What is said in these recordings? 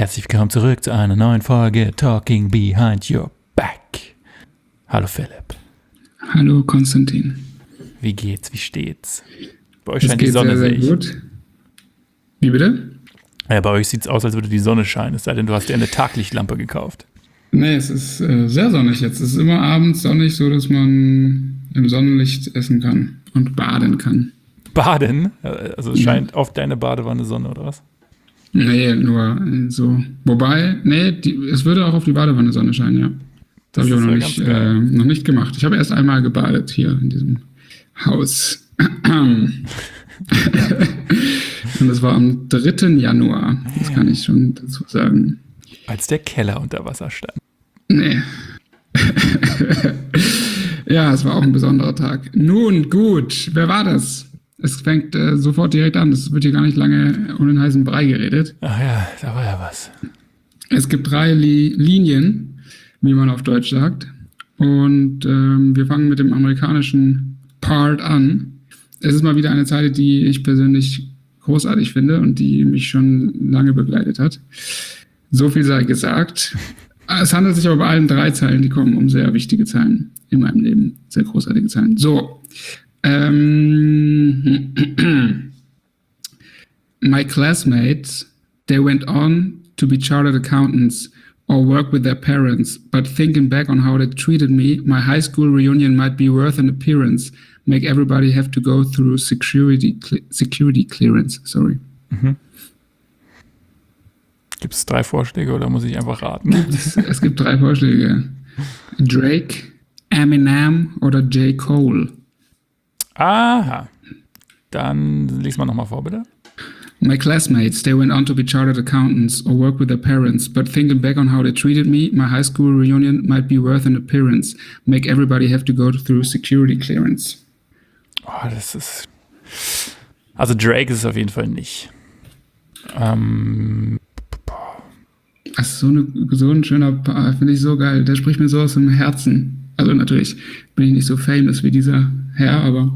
Herzlich willkommen zurück zu einer neuen Folge Talking Behind Your Back. Hallo Philipp. Hallo Konstantin. Wie geht's? Wie steht's? Bei euch Es scheint die geht Sonne, sehr, sehe sehr ich. gut. Wie bitte? Ja, bei euch sieht's aus, als würde die Sonne scheinen, es sei denn, du hast dir eine Taglichtlampe gekauft. Nee, es ist sehr sonnig jetzt. Es ist immer abends sonnig, so dass man im Sonnenlicht essen kann und baden kann. Baden? Also es scheint auf deine Badewanne Sonne, oder was? Nee, nur so. Wobei, es würde auch auf die Badewanne Sonne scheinen, ja. Das habe ich aber noch nicht gemacht. Ich habe erst einmal gebadet hier in diesem Haus. Und das war am 3. Januar. Das kann ich schon dazu sagen. Als der Keller unter Wasser stand. Nee. Ja, es war auch ein besonderer Tag. Nun, gut. Wer war das? Es fängt sofort direkt an. Es wird hier gar nicht lange um den heißen Brei geredet. Ach ja, da war ja was. Es gibt 3 Linien, wie man auf Deutsch sagt. Und wir fangen mit dem amerikanischen Part an. Es ist mal wieder eine Zeile, die ich persönlich großartig finde und die mich schon lange begleitet hat. So viel sei gesagt. Es handelt sich aber bei allen 3 Zeilen, die kommen, um sehr wichtige Zeilen in meinem Leben. Sehr großartige Zeilen. So. My classmates, they went on to be chartered accountants or work with their parents, but thinking back on how they treated me, my high school reunion might be worth an appearance, make everybody have to go through security clearance. Sorry. Mhm. Gibt es 3 Vorschläge oder muss ich einfach raten? Es gibt 3 Vorschläge. Drake, Eminem oder J. Cole. Aha. Dann lies mal nochmal vor, bitte. My classmates, they went on to be chartered accountants or work with their parents, but thinking back on how they treated me, my high school reunion might be worth an appearance, make everybody have to go through security clearance. Oh, das ist... Also Drake ist es auf jeden Fall nicht. Das ist so ein schöner Paar, finde ich so geil. Der spricht mir so aus dem Herzen. Also natürlich bin ich nicht so famous wie dieser Herr, aber...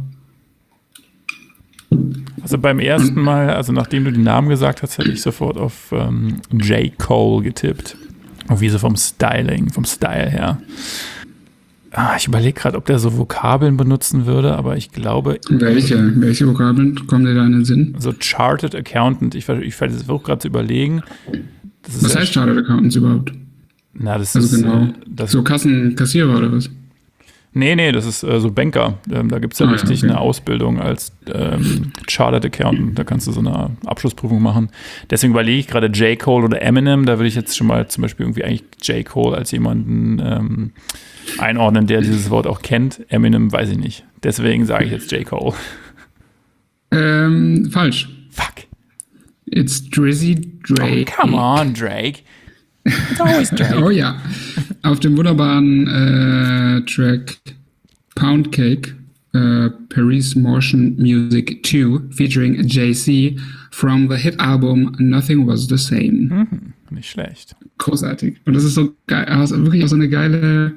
Also beim ersten Mal, also nachdem du den Namen gesagt hast, hätte ich sofort auf J. Cole getippt. Auf wie so vom Style her. Ich überlege gerade, ob der so Vokabeln benutzen würde, aber ich glaube... Welche Vokabeln kommen dir da in den Sinn? So Chartered Accountant, ich versuche gerade zu überlegen. Was heißt Chartered Accountants überhaupt? Na, das also ist... genau, das so Kassenkassierer oder was? Nee, das ist so Banker. Da gibt es ja richtig eine Ausbildung als Chartered Accountant. Da kannst du so eine Abschlussprüfung machen. Deswegen überlege ich gerade J. Cole oder Eminem. Da würde ich jetzt schon mal zum Beispiel irgendwie eigentlich J. Cole als jemanden einordnen, der dieses Wort auch kennt. Eminem weiß ich nicht. Deswegen sage ich jetzt J. Cole. Falsch. Fuck. It's Drizzy Drake. Oh, come on, Drake. It's always Drake. Oh ja. Auf dem wunderbaren Track Pound Cake, Paris Motion Music 2, featuring Jay-Z from the hit album Nothing Was the Same. Nicht schlecht. Großartig. Und das ist so geil, also wirklich auch so eine geile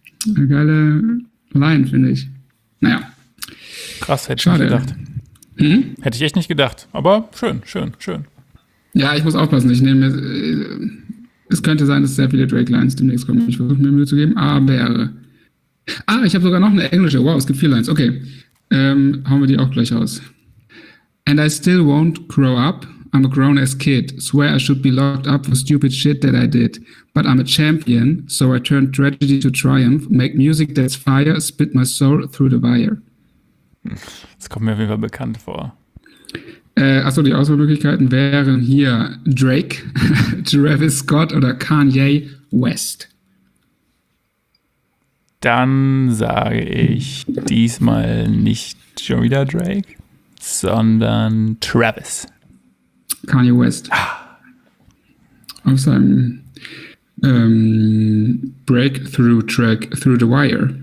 Line, finde ich. Naja. Krass, hätte ich Schade. nicht gedacht. Hätte ich echt nicht gedacht. Aber schön. Ja, ich muss aufpassen. Es könnte sein, dass sehr viele Drake-Lines demnächst kommen. Ich versuche mir Mühe zu geben, aber... ich habe sogar noch eine englische. Wow, es gibt 4 Lines. Okay, hauen wir die auch gleich raus. And I still won't grow up. I'm a grown-ass kid. Swear I should be locked up for stupid shit that I did. But I'm a champion, so I turned tragedy to triumph. Make music that's fire. Spit my soul through the wire. Das kommt mir auf jeden Fall bekannt vor. Achso, die Auswahlmöglichkeiten wären hier Drake, Travis Scott oder Kanye West. Dann sage ich diesmal nicht schon wieder Drake, sondern Travis. Kanye West. Auf seinem Breakthrough-Track Through the Wire.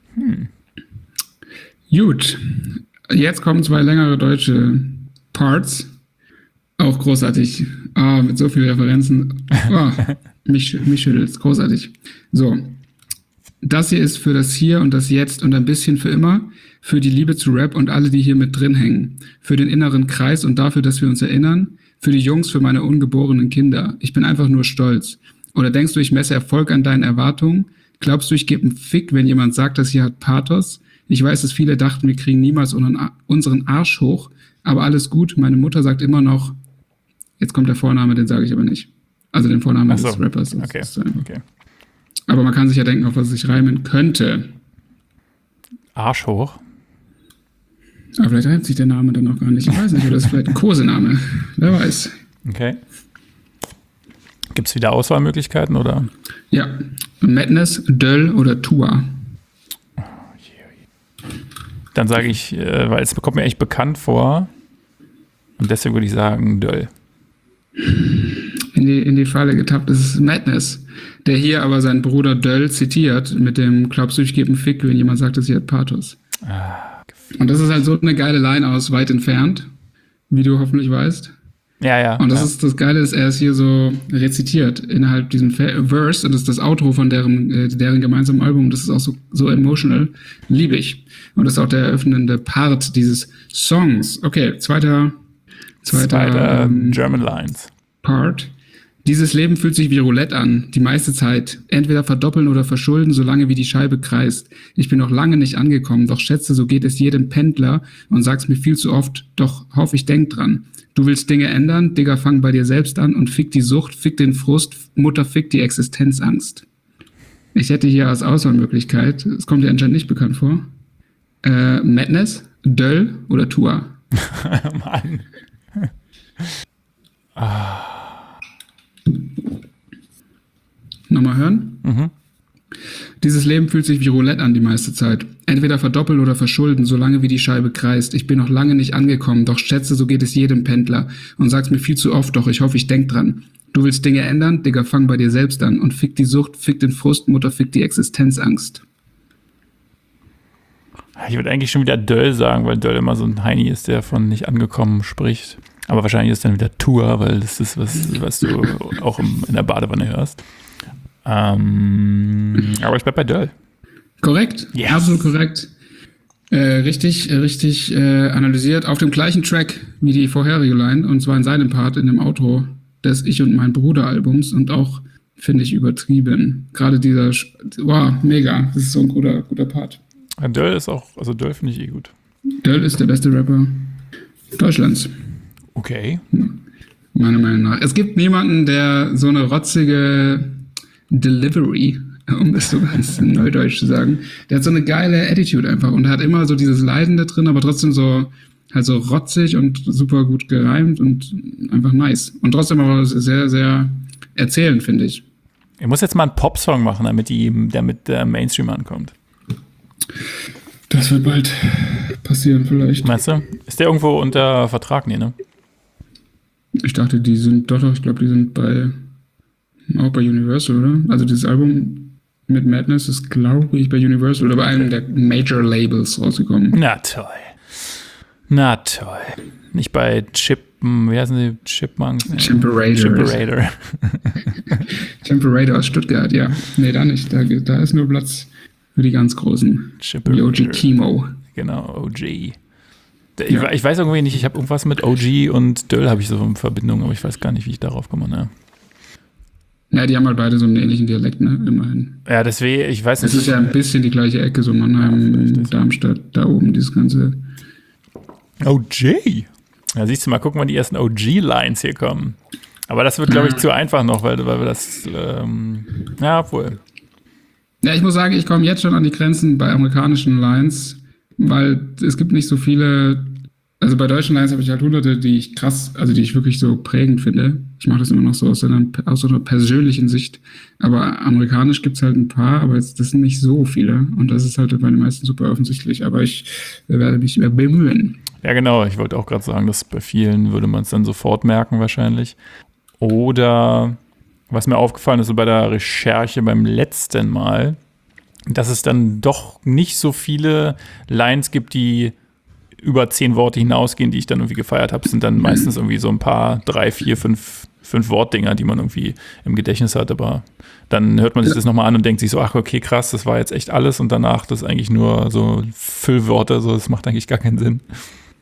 Gut, jetzt kommen 2 längere deutsche Parts. Auch großartig. Mit so vielen Referenzen. Mich schüttelt's. Großartig. So. Das hier ist für das Hier und das Jetzt und ein bisschen für immer, für die Liebe zu Rap und alle, die hier mit drin hängen, für den inneren Kreis und dafür, dass wir uns erinnern, Für die Jungs, für meine ungeborenen Kinder. Ich bin einfach nur stolz. Oder denkst du, ich messe Erfolg an deinen Erwartungen? Glaubst du, ich gebe einen Fick, wenn jemand sagt, das hier hat Pathos? Ich weiß, dass viele dachten, wir kriegen niemals unseren Arsch hoch. Aber alles gut. Meine Mutter sagt immer noch, jetzt kommt der Vorname, den sage ich aber nicht. Also den Vornamen des Rappers. Okay. Aber man kann sich ja denken, auf was es sich reimen könnte. Arsch hoch. Aber vielleicht reimt sich der Name dann noch gar nicht. Ich weiß nicht, oder das ist vielleicht ein Kosename. Wer weiß. Okay. Gibt es wieder Auswahlmöglichkeiten, oder? Ja. Madness, Döll oder Tua. Dann sage ich, weil es kommt mir echt bekannt vor. Und deswegen würde ich sagen Döll. In die Falle getappt. Das ist Madness, der hier aber seinen Bruder Döll zitiert mit dem glaubst du, ich gebe einen Fick, wenn jemand sagt, das hier hat Pathos. Und das ist halt so eine geile Line aus Weit entfernt, wie du hoffentlich weißt. Ja. Und das ist das Geile, ist, er ist hier so rezitiert innerhalb diesem Verse, und das ist das Outro von deren gemeinsamen Album. Das ist auch so emotional. Liebe ich. Und das ist auch der eröffnende Part dieses Songs. Okay, zweiter German Lines. Part. Dieses Leben fühlt sich wie Roulette an, die meiste Zeit. Entweder verdoppeln oder verschulden, solange wie die Scheibe kreist. Ich bin noch lange nicht angekommen, doch schätze, so geht es jedem Pendler und sag's mir viel zu oft, doch hoffe ich denk dran. Du willst Dinge ändern, Digga, fang bei dir selbst an und fick die Sucht, fick den Frust, Mutter, fick die Existenzangst. Ich hätte hier als Auswahlmöglichkeit, es kommt dir anscheinend nicht bekannt vor, Madness, Döll oder Tua. Mann. Nochmal hören? Mhm. Dieses Leben fühlt sich wie Roulette an die meiste Zeit. Entweder verdoppeln oder verschulden, solange wie die Scheibe kreist. Ich bin noch lange nicht angekommen, doch schätze, so geht es jedem Pendler. Und sag's mir viel zu oft, doch ich hoffe, ich denk dran. Du willst Dinge ändern? Digga, fang bei dir selbst an. Und fick die Sucht, fick den Frust, Mutter, fick die Existenzangst. Ich würde eigentlich schon wieder Döll sagen, weil Döll immer so ein Heini ist, der von nicht angekommen spricht. Aber wahrscheinlich ist dann wieder Tour, weil das ist was du auch in der Badewanne hörst. Aber ich bleib bei Döll. Korrekt, yes. Absolut korrekt. Richtig analysiert. Auf dem gleichen Track wie die vorherige Line, und zwar in seinem Part, in dem Outro des Ich und mein Bruder Albums, und auch, finde ich, übertrieben. Gerade dieser, wow, mega, das ist so ein guter Part. Ja, Döll ist auch, also Döll finde ich eh gut. Döll ist der beste Rapper Deutschlands. Okay. Meiner Meinung nach. Es gibt niemanden, der so eine rotzige Delivery, um das so ganz neudeutsch zu sagen, der hat so eine geile Attitude einfach und hat immer so dieses Leiden da drin, aber trotzdem so halt so rotzig und super gut gereimt und einfach nice. Und trotzdem aber sehr, sehr erzählend, finde ich. Er muss jetzt mal einen Pop-Song machen, damit der Mainstream ankommt. Das wird bald passieren vielleicht. Meinst du? Ist der irgendwo unter Vertrag? Nee, ne? Ich dachte, die sind, ich glaube, die sind auch bei Universal, oder? Also dieses Album mit Madness ist, glaube ich, bei Universal oder bei einem der Major-Labels rausgekommen. Na toll. Nicht bei wie heißen die? Chipmunks? Chimperator. Chimperator aus Stuttgart, ja. Nee, da nicht. Da ist nur Platz für die ganz Großen. Wie OG Kimo. Genau, OG. Ich weiß irgendwie nicht, ich habe irgendwas mit OG und Döll habe ich so in Verbindung, aber ich weiß gar nicht, wie ich darauf komme, ne? Ja, die haben halt beide so einen ähnlichen Dialekt, ne? Immerhin. Ja, deswegen, ich weiß nicht. Es ist ja ein bisschen die gleiche Ecke, so Mannheim, Darmstadt, da oben, dieses ganze. OG? Ja, siehst du, mal gucken, wann die ersten OG-Lines hier kommen. Aber das wird, glaube ich, zu einfach noch, weil wir das, obwohl. Ja, ich muss sagen, ich komme jetzt schon an die Grenzen bei amerikanischen Lines, weil es gibt nicht so viele, also bei deutschen Lines habe ich halt hunderte, die ich wirklich so prägend finde. Ich mache das immer noch so aus so einer persönlichen Sicht. Aber amerikanisch gibt es halt ein paar, aber das sind nicht so viele. Und das ist halt bei den meisten super offensichtlich. Aber ich werde mich bemühen. Ja, genau. Ich wollte auch gerade sagen, dass bei vielen würde man es dann sofort merken wahrscheinlich. Oder was mir aufgefallen ist so bei der Recherche beim letzten Mal, dass es dann doch nicht so viele Lines gibt, die über 10 Worte hinausgehen, die ich dann irgendwie gefeiert habe. Es sind dann meistens irgendwie so ein paar 3, 4, 5 Wortdinger, die man irgendwie im Gedächtnis hat. Aber dann hört man sich das nochmal an und denkt sich so, ach okay, krass, das war jetzt echt alles. Und danach das ist eigentlich nur so Füllworte, so das macht eigentlich gar keinen Sinn.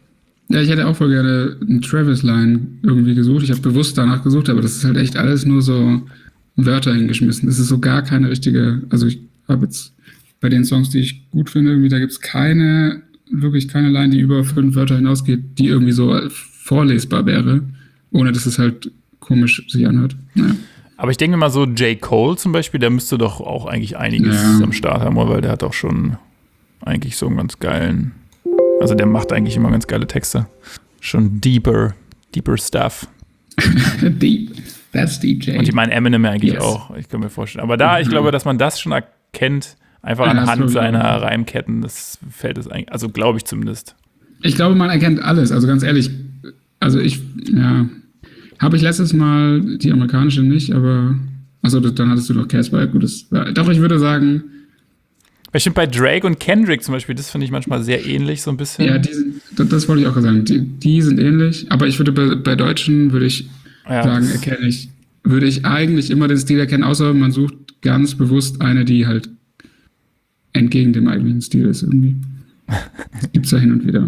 Ja, ich hätte auch voll gerne einen Travis-Line irgendwie gesucht. Ich habe bewusst danach gesucht, aber das ist halt echt alles nur so Wörter hingeschmissen. Das ist so gar keine richtige, also ich habe jetzt bei den Songs, die ich gut finde, irgendwie, da gibt es wirklich keine Line, die über 5 Wörter hinausgeht, die irgendwie so vorlesbar wäre, ohne dass es halt komisch sich anhört. Naja. Aber ich denke mal so, J. Cole zum Beispiel, der müsste doch auch eigentlich einiges am Start haben, weil der hat auch schon eigentlich so einen ganz geilen, also der macht eigentlich immer ganz geile Texte. Schon deeper stuff. Deep. That's deep, Jay. Und ich meine Eminem ja eigentlich auch, ich kann mir vorstellen. Aber ich glaube, dass man das schon erkennt, einfach anhand seiner Reimketten, das fällt es eigentlich, also glaube ich zumindest. Ich glaube, man erkennt alles, also ganz ehrlich, also habe ich letztes Mal die amerikanische nicht, aber achso, dann hattest du noch Casper, gut, doch, ich würde sagen. Ich finde bei Drake und Kendrick zum Beispiel, das finde ich manchmal sehr ähnlich, so ein bisschen. Ja, das wollte ich auch sagen, die sind ähnlich, aber ich würde bei Deutschen, würde ich sagen, würde ich eigentlich immer den Stil erkennen, außer man sucht ganz bewusst eine, die halt entgegen dem eigentlichen Stil ist irgendwie. Das gibt's ja hin und wieder.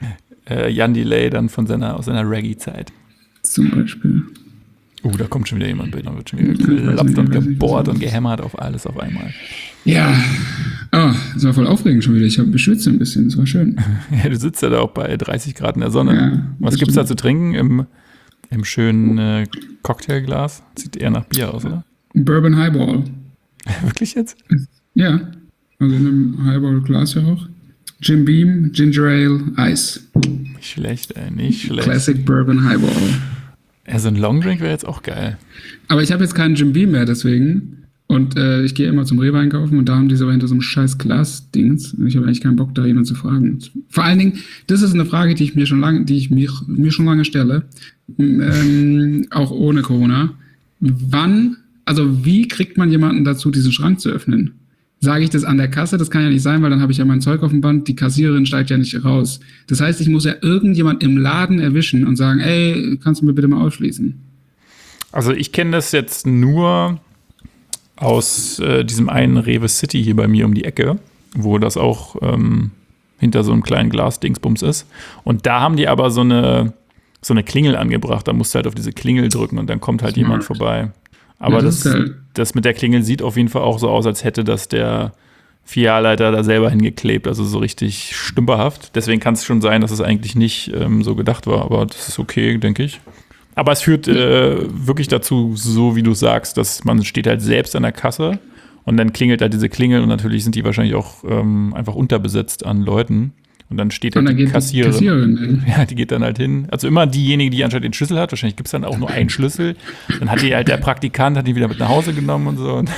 Jan Delay dann aus seiner Reggae-Zeit. Zum Beispiel. Da kommt schon wieder jemand bei, dann wird schon wieder geklappt und gebohrt und gehämmert auf alles auf einmal. Ja, das war voll aufregend schon wieder. Ich habe beschwitzt ein bisschen, das war schön. Ja, du sitzt ja da auch bei 30 Grad in der Sonne. Ja, was gibt's da zu trinken im schönen Cocktailglas? Sieht eher nach Bier aus, oder? Bourbon Highball. Wirklich jetzt? Ja, also in einem Highball-Glas ja auch. Jim Beam, Ginger Ale, Eis. Nicht schlecht, ey, nicht schlecht. Classic Bourbon Highball. Ja, so ein Longdrink wäre jetzt auch geil. Aber ich habe jetzt keinen Jim Beam mehr, deswegen. Und ich gehe immer zum Rewe einkaufen und da haben die so hinter so einem scheiß Glas-Dings. Ich habe eigentlich keinen Bock, da jemanden zu fragen. Vor allen Dingen, das ist eine Frage, die ich mir schon lange stelle. Auch ohne Corona. Wie kriegt man jemanden dazu, diesen Schrank zu öffnen? Sage ich das an der Kasse? Das kann ja nicht sein, weil dann habe ich ja mein Zeug auf dem Band. Die Kassiererin steigt ja nicht raus. Das heißt, ich muss ja irgendjemand im Laden erwischen und sagen, ey, kannst du mir bitte mal ausschließen? Also ich kenne das jetzt nur aus diesem einen Rewe City hier bei mir um die Ecke, wo das auch hinter so einem kleinen Glas-Dingsbums ist. Und da haben die aber so eine Klingel angebracht. Da musst du halt auf diese Klingel drücken und dann kommt halt jemand vorbei. Aber ja, das mit der Klingel sieht auf jeden Fall auch so aus, als hätte das der Filialleiter da selber hingeklebt. Also so richtig stümperhaft. Deswegen kann es schon sein, dass es eigentlich nicht so gedacht war. Aber das ist okay, denke ich. Aber es führt wirklich dazu, so wie du sagst, dass man steht halt selbst an der Kasse und dann klingelt halt diese Klingel und natürlich sind die wahrscheinlich auch einfach unterbesetzt an Leuten. Und dann steht halt die Kassiererin. Ja, die geht dann halt hin. Also immer diejenige, die anscheinend den Schlüssel hat. Wahrscheinlich gibt es dann auch nur einen Schlüssel. Dann hat die halt der Praktikant, hat die wieder mit nach Hause genommen und so.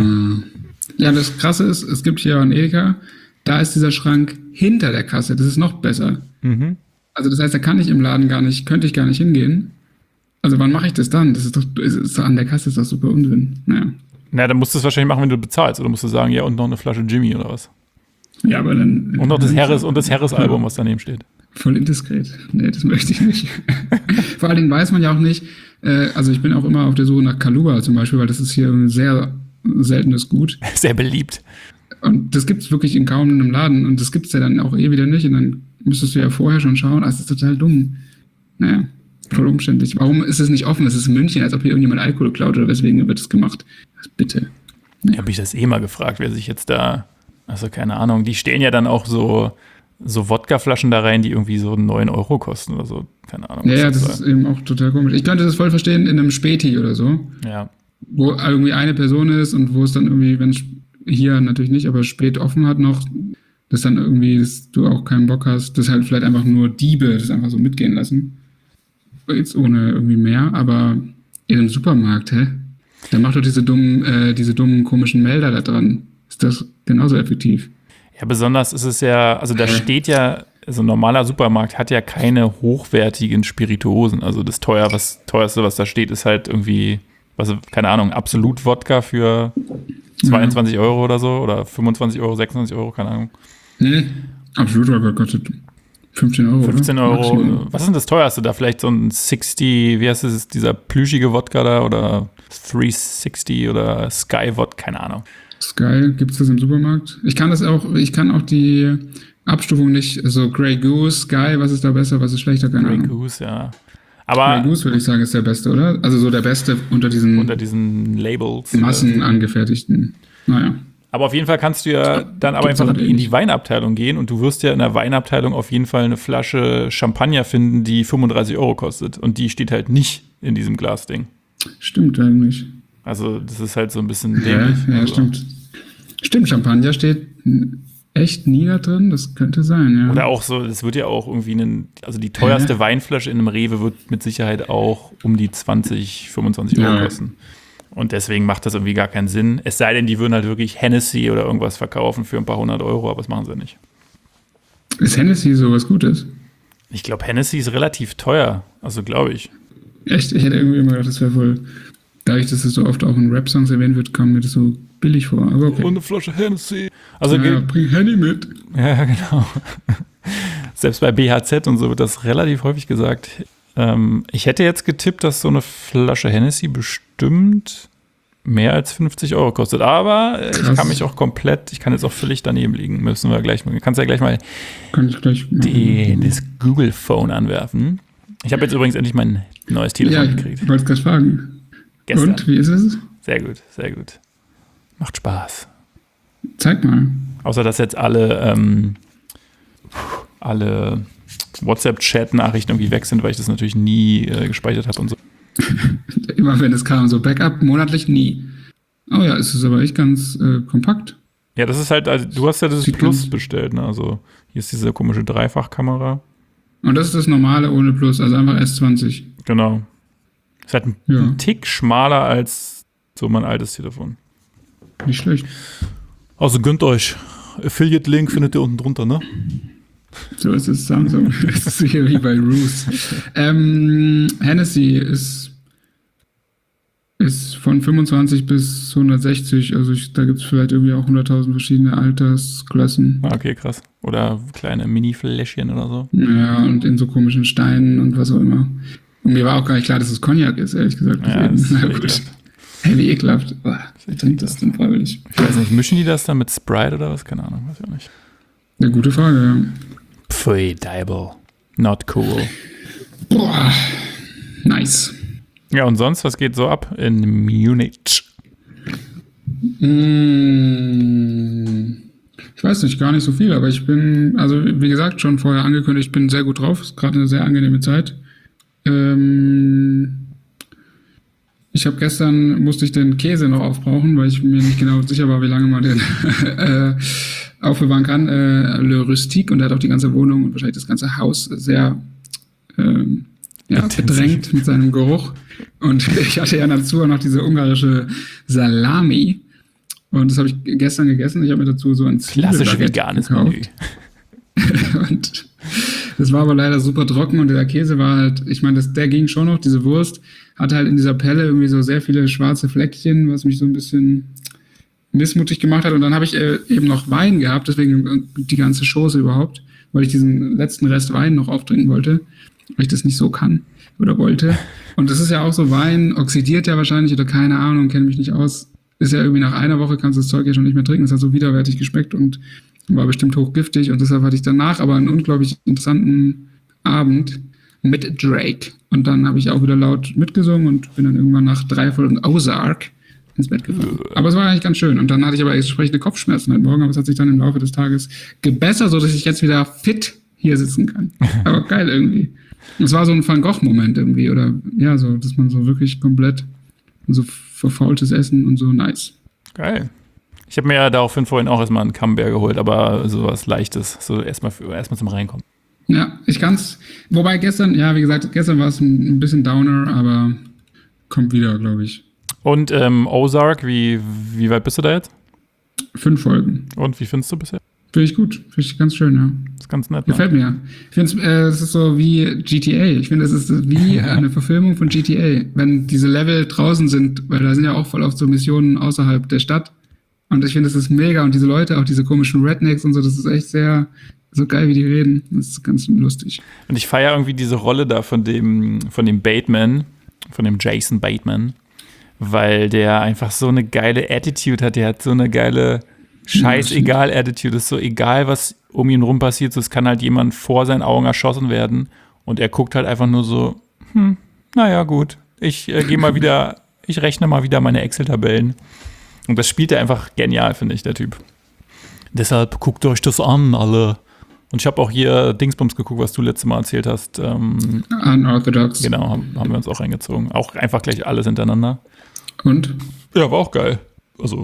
Ja, das Krasse ist, es gibt hier einen Edeka, da ist dieser Schrank hinter der Kasse. Das ist noch besser. Mhm. Also das heißt, da könnte ich gar nicht hingehen. Also wann mache ich das dann? Das ist doch an der Kasse ist das super Unsinn. Naja. Na, dann musst du es wahrscheinlich machen, wenn du bezahlst. Oder musst du sagen, ja, und noch eine Flasche Jimmy oder was? Ja, aber dann. Und noch das Harris-Album, was daneben steht. Voll indiskret. Nee, das möchte ich nicht. Vor allen Dingen weiß man ja auch nicht, also ich bin auch immer auf der Suche nach Kaluba zum Beispiel, weil das ist hier ein sehr seltenes Gut. Sehr beliebt. Und das gibt es wirklich in kaum einem Laden und das gibt es ja dann auch wieder nicht und dann müsstest du ja vorher schon schauen, das ist total dumm. Naja, voll umständlich. Warum ist es nicht offen? Es ist in München, als ob hier irgendjemand Alkohol klaut oder weswegen wird es gemacht? Bitte. Ja. Habe ich das mal gefragt, wer sich jetzt da, also keine Ahnung, die stellen ja dann auch so Wodkaflaschen da rein, die irgendwie so 9 Euro kosten oder so, keine Ahnung. Ja, das ist eben auch total komisch. Ich könnte das voll verstehen in einem Späti oder so. Ja. Wo irgendwie eine Person ist und wo es dann irgendwie, wenn hier natürlich nicht, aber spät offen hat noch, dass dann irgendwie, dass du auch keinen Bock hast, dass halt vielleicht einfach nur Diebe das einfach so mitgehen lassen. Jetzt ohne irgendwie mehr, aber in einem Supermarkt, dann macht doch diese dummen komischen Melder da dran. Ist das genauso effektiv? Ja, besonders ist es ja, also da steht ja, also ein normaler Supermarkt hat ja keine hochwertigen Spirituosen. Also das teuerste, was da steht, ist halt irgendwie, keine Ahnung, Absolut-Wodka für 22 Euro oder so oder 25 Euro, 26 Euro, keine Ahnung. Nee, Absolut-Wodka kostet 15 Euro. 15 Euro. Maximum. Was ist denn das teuerste da? Vielleicht so ein 60, wie heißt es, dieser plüschige Wodka da oder 360 oder Sky Wodka, keine Ahnung. Sky, gibt es das im Supermarkt? Ich kann auch die Abstufung nicht, so Grey Goose, Sky, was ist da besser, was ist schlechter, keine Grey Ahnung. Goose, ja. Aber Grey Goose würde ich sagen, ist der beste, oder? Also so der beste unter diesen Labels. massenangefertigten. Naja. Aber auf jeden Fall kannst du ja dann aber einfach in die Weinabteilung gehen und du wirst ja in der Weinabteilung auf jeden Fall eine Flasche Champagner finden, die 35 € kostet. Und die steht halt nicht in diesem Glasding. Stimmt eigentlich. Also das ist halt so ein bisschen dämlich. Ja, also. stimmt. Stimmt, Champagner steht echt nie da drin, das könnte sein, ja. Oder auch so, es wird ja auch irgendwie also die teuerste Weinflasche in einem Rewe wird mit Sicherheit auch um die 20, 25 € kosten. Und deswegen macht das irgendwie gar keinen Sinn. Es sei denn, die würden halt wirklich Hennessy oder irgendwas verkaufen für ein paar 100 €, aber das machen sie nicht. Ist Hennessy sowas Gutes? Ich glaube, Hennessy ist relativ teuer. Also glaube ich. Echt? Ich hätte irgendwie immer gedacht, das wäre voll. Dadurch, dass es so oft auch in Rap-Songs erwähnt wird, kam mir das so billig vor. Aber okay. Und eine Flasche Hennessy. Also bring Henny mit. Ja, genau. Selbst bei BHZ und so wird das relativ häufig gesagt. Ich hätte jetzt getippt, dass so eine Flasche Hennessy bestimmt mehr als 50 € kostet. Aber ich kann mich auch ich kann jetzt auch völlig daneben liegen. Müssen wir gleich mal. Kannst ja gleich mal das Google-Phone anwerfen. Ich habe jetzt übrigens endlich mein neues Telefon gekriegt. Ich wollte es gerade fragen. Gestern. Und, wie ist es? Sehr gut, sehr gut. Macht Spaß. Zeig mal. Außer, dass jetzt alle WhatsApp-Chat-Nachrichten irgendwie weg sind, weil ich das natürlich nie gespeichert habe und so. Immer wenn es kam, so Backup, monatlich nie. Oh ja, es ist aber echt ganz kompakt. Ja, das ist halt, also du hast ja das Plus bestellt, ne? Also hier ist diese komische Dreifachkamera. Und das ist das normale ohne Plus, also einfach S20. Genau. Ist halt ein Tick schmaler als so mein altes Telefon. Nicht schlecht. Also gönnt euch. Affiliate-Link findet ihr unten drunter, ne? So ist es Samsung. Das ist hier wie bei Roos. Hennessy ist von 25 bis 160. Also da gibt es vielleicht irgendwie auch 100.000 verschiedene Altersklassen. Okay, krass. Oder kleine Mini-Fläschchen oder so. Ja, und in so komischen Steinen und was auch immer. Und mir war auch gar nicht klar, dass es Cognac ist, ehrlich gesagt. Ja, das ist gut. Hey, wie ekelhaft. Wer trinkt das denn freiwillig? Ich weiß nicht, mischen die das dann mit Sprite oder was? Keine Ahnung, weiß ich auch nicht. Eine gute Frage, ja. Pfui, Deibel. Not cool. Boah, nice. Ja, und sonst, was geht so ab in Munich? Ich weiß nicht, gar nicht so viel, aber ich bin, also wie gesagt, schon vorher angekündigt, ich bin sehr gut drauf. Ist gerade eine sehr angenehme Zeit. Ich habe musste ich den Käse noch aufbrauchen, weil ich mir nicht genau sicher war, wie lange man den aufbewahren kann. Le Rustique, und er hat auch die ganze Wohnung und wahrscheinlich das ganze Haus sehr bedrängt mit seinem Geruch. Und ich hatte ja dazu auch noch diese ungarische Salami. Und das habe ich gestern gegessen. Ich habe mir dazu so ein klassische veganes Menü. Und das war aber leider super trocken und der Käse war halt, ich meine, der ging schon noch, diese Wurst hatte halt in dieser Pelle irgendwie so sehr viele schwarze Fleckchen, was mich so ein bisschen missmutig gemacht hat. Und dann habe ich eben noch Wein gehabt, deswegen die ganze Chose überhaupt, weil ich diesen letzten Rest Wein noch auftrinken wollte, weil ich das nicht so kann oder wollte. Und das ist ja auch so, Wein oxidiert ja wahrscheinlich oder keine Ahnung, kenne mich nicht aus. Ist ja irgendwie nach einer Woche kannst du das Zeug ja schon nicht mehr trinken. Es hat so widerwärtig geschmeckt und war bestimmt hochgiftig. Und deshalb hatte ich danach aber einen unglaublich interessanten Abend mit Drake. Und dann habe ich auch wieder laut mitgesungen und bin dann irgendwann nach 3 Folgen Ozark ins Bett gefahren. Aber es war eigentlich ganz schön. Und dann hatte ich aber entsprechende Kopfschmerzen heute Morgen, aber es hat sich dann im Laufe des Tages gebessert, sodass ich jetzt wieder fit hier sitzen kann. Aber geil irgendwie. Es war so ein Van Gogh-Moment irgendwie. Oder ja, so, dass man so wirklich komplett so verfaultes Essen und so nice. Geil. Ich habe mir ja daraufhin vorhin auch erstmal einen Camembert geholt, aber sowas Leichtes, so erstmal zum Reinkommen. Ja, wobei gestern, ja, wie gesagt, gestern war es ein bisschen Downer, aber kommt wieder, glaube ich. Und Ozark, wie weit bist du da jetzt? 5 Folgen. Und wie findest du bisher? Finde ich gut, finde ich ganz schön, ja. Das ist ganz nett. Gefällt mir. Ich finde, es ist so wie GTA. Ich finde, es ist wie eine Verfilmung von GTA. Wenn diese Level draußen sind, weil da sind ja auch voll oft so Missionen außerhalb der Stadt. Und ich finde, das ist mega. Und diese Leute, auch diese komischen Rednecks und so, das ist echt sehr so geil, wie die reden. Das ist ganz lustig. Und ich feiere irgendwie diese Rolle da von dem Bateman, von dem Jason Bateman, weil der einfach so eine geile Attitude hat. Der hat so eine geile scheißegal Attitude. Es ist so egal, was um ihn rum passiert. So, es kann halt jemand vor seinen Augen erschossen werden und er guckt halt einfach nur so, naja, gut, ich rechne mal wieder meine Excel-Tabellen. Und das spielt er einfach genial, finde ich, der Typ. Deshalb guckt euch das an, alle. Und ich habe auch hier Dingsbums geguckt, was du letztes Mal erzählt hast. Unorthodox. Genau, haben wir uns auch reingezogen. Auch einfach gleich alles hintereinander. Und? Ja, war auch geil. Also,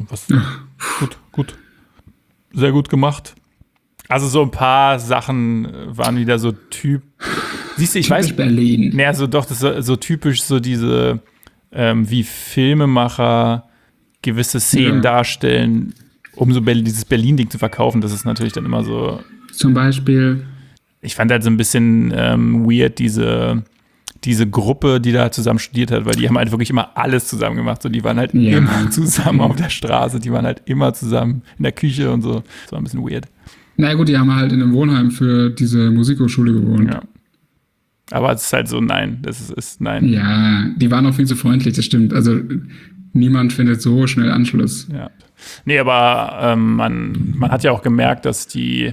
gut. Sehr gut gemacht. Also so ein paar Sachen waren wieder so Siehst du, ich typisch weiß. Berlin. Naja, das ist so typisch, so diese, wie Filmemacher gewisse Szenen darstellen, um so dieses Berlin-Ding zu verkaufen. Das ist natürlich dann immer so. Zum Beispiel. Ich fand halt so ein bisschen weird, diese Gruppe, die da zusammen studiert hat, weil die haben halt wirklich immer alles zusammen gemacht. So, die waren halt immer zusammen auf der Straße, die waren halt immer zusammen in der Küche und so. Das war ein bisschen weird. Na gut, die haben halt in einem Wohnheim für diese Musikhochschule gewohnt. Ja. Aber es ist halt so, nein, das ist nein. Ja, die waren auch viel zu freundlich, das stimmt. Also niemand findet so schnell Anschluss. Ja. Nee, aber man hat ja auch gemerkt, dass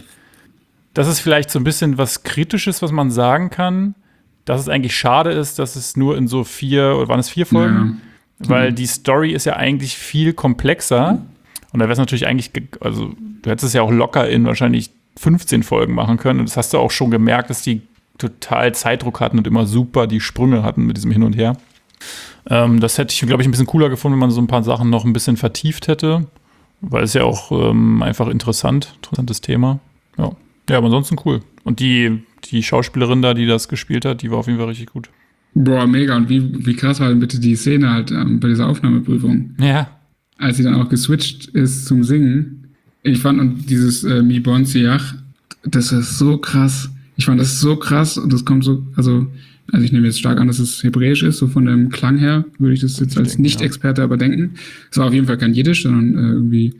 das ist vielleicht so ein bisschen was Kritisches, was man sagen kann, dass es eigentlich schade ist, dass es nur in so 4, oder waren es 4 Folgen? Ja. Weil die Story ist ja eigentlich viel komplexer. Und da wäre es natürlich eigentlich, also du hättest es ja auch locker in wahrscheinlich 15 Folgen machen können. Und das hast du auch schon gemerkt, dass die total Zeitdruck hatten und immer super die Sprünge hatten mit diesem Hin und Her. Das hätte ich, glaube ich, ein bisschen cooler gefunden, wenn man so ein paar Sachen noch ein bisschen vertieft hätte. Weil es ja auch einfach interessantes Thema. Ja, aber ansonsten cool. Und die Schauspielerin da, die das gespielt hat, die war auf jeden Fall richtig gut. Boah, mega. Und wie krass war denn bitte die Szene halt bei dieser Aufnahmeprüfung? Ja. Als sie dann auch geswitcht ist zum Singen. Ich fand, und dieses Mi Bon Siach, das ist so krass. Ich fand das so krass und das kommt so, also ich nehme jetzt stark an, dass es hebräisch ist, so von dem Klang her, würde ich das jetzt als Nicht-Experte aber denken. Es war auf jeden Fall kein Jiddisch, sondern irgendwie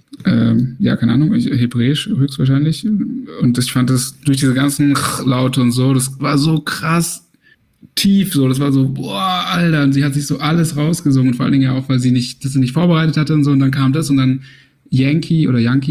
keine Ahnung, hebräisch höchstwahrscheinlich. Und ich fand das durch diese ganzen Laute und so, das war so krass tief, so, das war so, boah, Alter, und sie hat sich so alles rausgesungen, vor allen Dingen ja auch, weil sie das nicht vorbereitet hatte und so, und dann kam das und dann Yankee,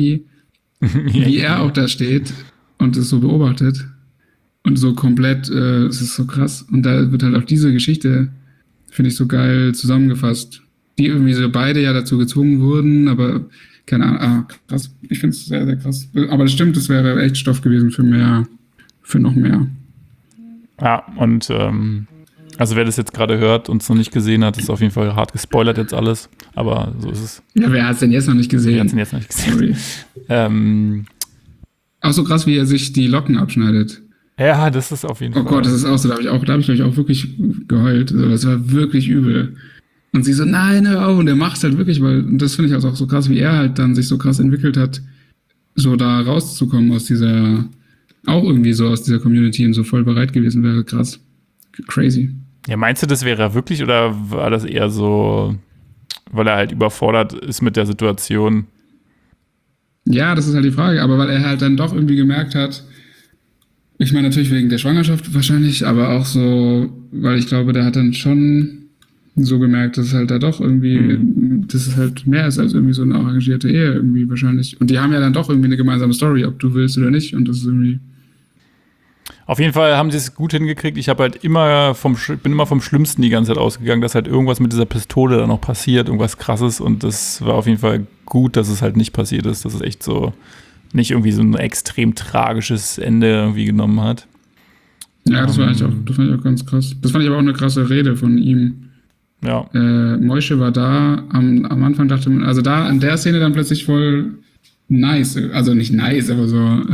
wie er auch da steht und es so beobachtet und so komplett, es ist so krass. Und da wird halt auch diese Geschichte, finde ich, so geil zusammengefasst, die irgendwie so beide ja dazu gezwungen wurden, aber keine Ahnung, krass. Ich finde es sehr, sehr krass. Aber das stimmt, das wäre echt Stoff gewesen für noch mehr. Ja, und also wer das jetzt gerade hört und es noch nicht gesehen hat, ist auf jeden Fall hart gespoilert jetzt alles. Aber so ist es. Ja, wer hat es denn jetzt noch nicht gesehen? Wer hat es denn jetzt noch nicht gesehen? Auch so krass, wie er sich die Locken abschneidet. Ja, das ist auf jeden Fall. Oh Gott, das ist auch so, da habe ich glaube ich auch wirklich geheult. Also, das war wirklich übel. Und sie so, nein, hör auf. Und der macht es halt wirklich, weil, und das finde ich auch so krass, wie er halt dann sich so krass entwickelt hat, so da rauszukommen aus dieser Community und so voll bereit gewesen wäre. Krass. Crazy. Ja, meinst du, das wäre er wirklich oder war das eher so, weil er halt überfordert ist mit der Situation? Ja, das ist halt die Frage. Aber weil er halt dann doch irgendwie gemerkt hat, ich meine natürlich wegen der Schwangerschaft wahrscheinlich, aber auch so, weil ich glaube, der hat dann schon so gemerkt, dass es halt da doch irgendwie, dass es halt mehr ist als irgendwie so eine arrangierte Ehe irgendwie wahrscheinlich. Und die haben ja dann doch irgendwie eine gemeinsame Story, ob du willst oder nicht. Und das ist irgendwie. Auf jeden Fall haben sie es gut hingekriegt. Ich habe halt bin immer vom Schlimmsten die ganze Zeit ausgegangen, dass halt irgendwas mit dieser Pistole dann noch passiert, irgendwas Krasses. Und das war auf jeden Fall gut, dass es halt nicht passiert ist, dass es echt so nicht irgendwie so ein extrem tragisches Ende irgendwie genommen hat. Ja, das fand ich auch ganz krass. Das fand ich aber auch eine krasse Rede von ihm. Ja. Moishe war da, am Anfang dachte man, also da in der Szene dann plötzlich voll nice, also nicht nice, aber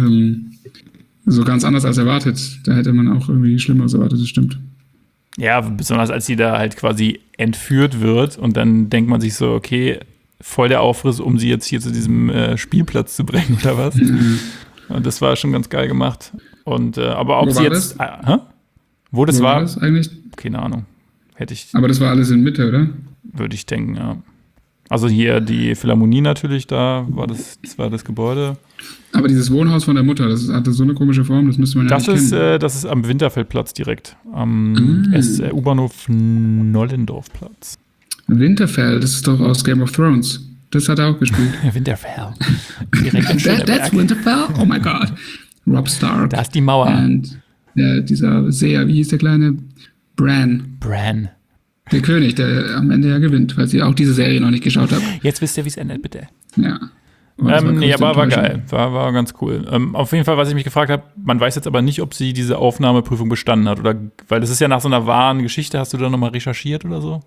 so ganz anders als erwartet. Da hätte man auch irgendwie Schlimmeres erwartet, das stimmt. Ja, besonders als sie da halt quasi entführt wird und dann denkt man sich so, okay, voll der Aufriss, um sie jetzt hier zu diesem Spielplatz zu bringen oder was. Und das war schon ganz geil gemacht. Und aber ob sie jetzt wo das war das eigentlich? Keine Ahnung. Aber das war alles in Mitte, oder? Würde ich denken, ja. Also hier die Philharmonie natürlich, das war das Gebäude. Aber dieses Wohnhaus von der Mutter, das hatte so eine komische Form, das müsste man ja nicht kennen. Das ist am Winterfeldplatz direkt. Am U-Bahnhof Nollendorfplatz. Winterfell, das ist doch aus Game of Thrones. Das hat er auch gespielt. Winterfell. Direkt in Schöneberg. That's Winterfell? Oh my God. Rob Stark. Da ist die Mauer. Und dieser Seher, wie hieß der kleine? Bran. Der König, der am Ende ja gewinnt, falls ihr auch diese Serie noch nicht geschaut habt. Jetzt wisst ihr, wie es endet, bitte. Ja. Aber war geil. War ganz cool. Auf jeden Fall, was ich mich gefragt habe, man weiß jetzt aber nicht, ob sie diese Aufnahmeprüfung bestanden hat. Oder, weil das ist ja nach so einer wahren Geschichte. Hast du da nochmal recherchiert oder so?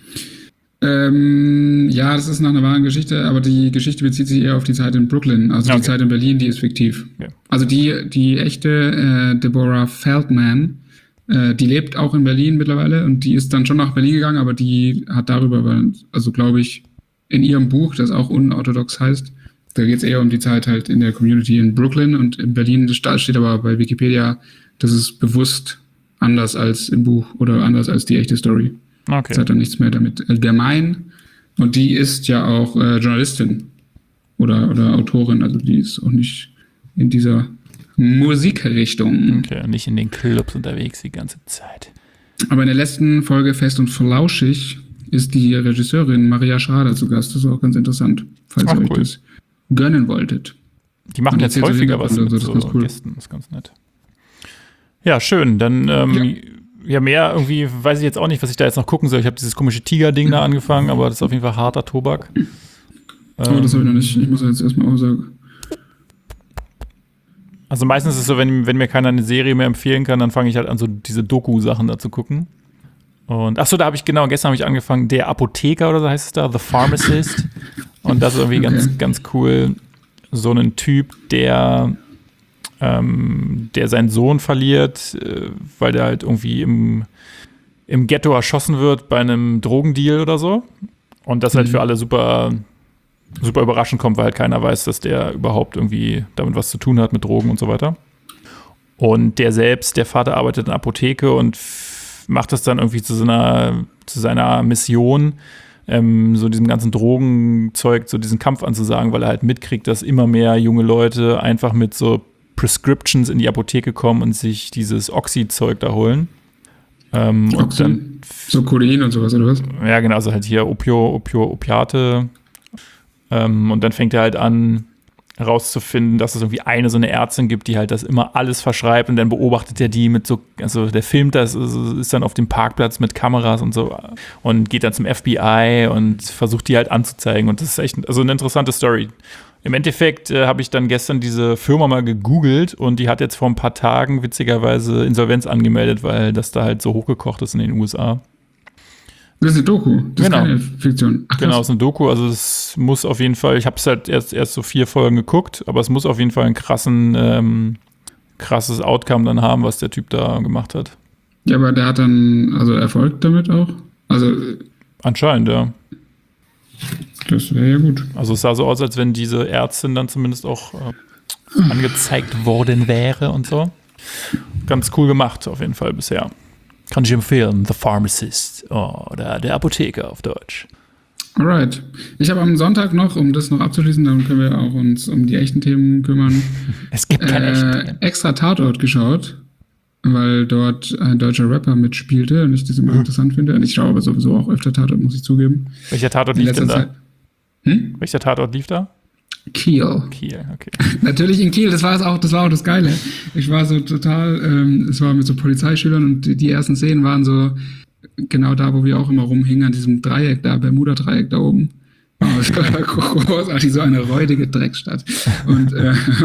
Ja, das ist nach einer wahren Geschichte, aber die Geschichte bezieht sich eher auf die Zeit in Brooklyn. Also die Zeit in Berlin, die ist fiktiv. Okay. Also die echte Deborah Feldman, die lebt auch in Berlin mittlerweile und die ist dann schon nach Berlin gegangen, aber die hat darüber, also glaube ich, in ihrem Buch, das auch unorthodox heißt, da geht es eher um die Zeit halt in der Community in Brooklyn und in Berlin. Das steht aber bei Wikipedia, das ist bewusst anders als im Buch oder anders als die echte Story. Okay. Das hat dann nichts mehr damit gemein. Und die ist ja auch Journalistin oder Autorin, also die ist auch nicht in dieser Musikrichtung. Okay, nicht in den Clubs unterwegs die ganze Zeit. Aber in der letzten Folge Fest und Flauschig ist die Regisseurin Maria Schrader zu Gast. Das ist auch ganz interessant, falls ihr euch das gönnen wolltet. Die machen jetzt häufiger was mit so Gästen. Das ist ganz nett. Ja, schön. Dann ja, mehr irgendwie, weiß ich jetzt auch nicht, was ich da jetzt noch gucken soll. Ich habe dieses komische Tiger-Ding da angefangen, aber das ist auf jeden Fall harter Tobak. Das habe ich noch nicht. Ich muss jetzt erstmal auch sagen. Also meistens ist es so, wenn mir keiner eine Serie mehr empfehlen kann, dann fange ich halt an, so diese Doku-Sachen da zu gucken. Und achso, gestern habe ich angefangen, Der Apotheker oder so heißt es da, The Pharmacist. Und das ist irgendwie ganz cool. So ein Typ, der seinen Sohn verliert, weil der halt irgendwie im Ghetto erschossen wird bei einem Drogendeal oder so. Und das halt für alle super, super überraschend kommt, weil halt keiner weiß, dass der überhaupt irgendwie damit was zu tun hat mit Drogen und so weiter. Und der Vater arbeitet in der Apotheke und macht das dann irgendwie zu seiner Mission, so diesem ganzen Drogenzeug, so diesen Kampf anzusagen, weil er halt mitkriegt, dass immer mehr junge Leute einfach mit so Prescriptions in die Apotheke kommen und sich dieses Oxy-Zeug da holen. Und dann, so Kodein und sowas, oder was? Ja, genau, also halt hier Opiate. Und dann fängt er halt an, herauszufinden, dass es irgendwie so eine Ärztin gibt, die halt das immer alles verschreibt und dann beobachtet er die mit so, also der filmt das, ist dann auf dem Parkplatz mit Kameras und so und geht dann zum FBI und versucht die halt anzuzeigen und das ist echt eine interessante Story. Im Endeffekt habe ich dann gestern diese Firma mal gegoogelt und die hat jetzt vor ein paar Tagen witzigerweise Insolvenz angemeldet, weil das da halt so hochgekocht ist in den USA. Das ist eine Doku, das ist keine Fiktion. Ach, genau, es ist eine Doku, also es muss auf jeden Fall, ich habe es halt erst so 4 Folgen geguckt, aber es muss auf jeden Fall ein krasses Outcome dann haben, was der Typ da gemacht hat. Ja, aber der hat dann Erfolg damit auch? Also anscheinend, ja. Das wäre ja gut. Also es sah so aus, als wenn diese Ärztin dann zumindest auch angezeigt worden wäre und so. Ganz cool gemacht auf jeden Fall bisher. Kann ich empfehlen, The Pharmacist oder Der Apotheker auf Deutsch. Alright. Ich habe am Sonntag noch, um das noch abzuschließen, dann können wir auch uns um die echten Themen kümmern. Es gibt keine echten Themen. Extra Tatort geschaut, weil dort ein deutscher Rapper mitspielte und ich das immer interessant finde. Und ich schaue aber sowieso auch öfter Tatort, muss ich zugeben. Welcher Tatort lief denn da? Welcher Tatort lief da? Kiel, okay. Natürlich in Kiel, das war auch das Geile. Ich war so total, es war mit so Polizeischülern und die ersten Szenen waren so genau da, wo wir auch immer rumhingen, an diesem Dreieck da, Bermuda-Dreieck da oben. Oh, das war großartig, so eine räudige Drecksstadt. Und,